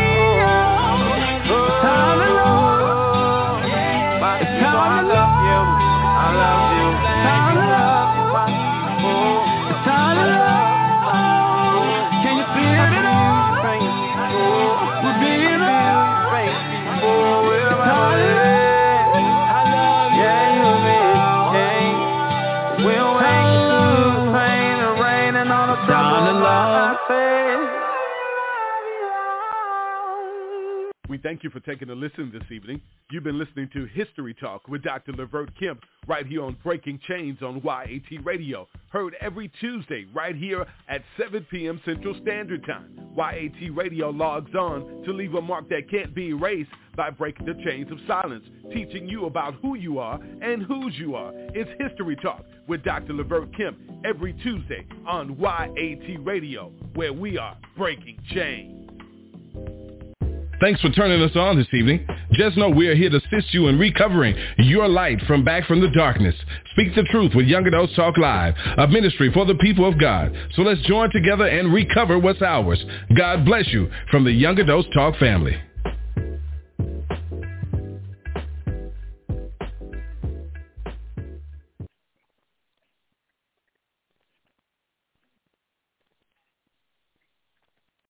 We thank you for taking a listen this evening. You've been listening to History Talk with Doctor Levert Kemp right here on Breaking Chains on Y A T Radio. Heard every Tuesday right here at seven p.m. Central Standard Time. Y A T Radio logs on to leave a mark that can't be erased by breaking the chains of silence, teaching you about who you are and whose you are. It's History Talk with Doctor Levert Kemp every Tuesday on Y A T Radio, where we are breaking chains. Thanks for turning us on this evening. Just know we are here to assist you in recovering your light from back from the darkness. Speak the truth with Young Adults Talk Live, a ministry for the people of God. So let's join together and recover what's ours. God bless you from the Young Adults Talk family.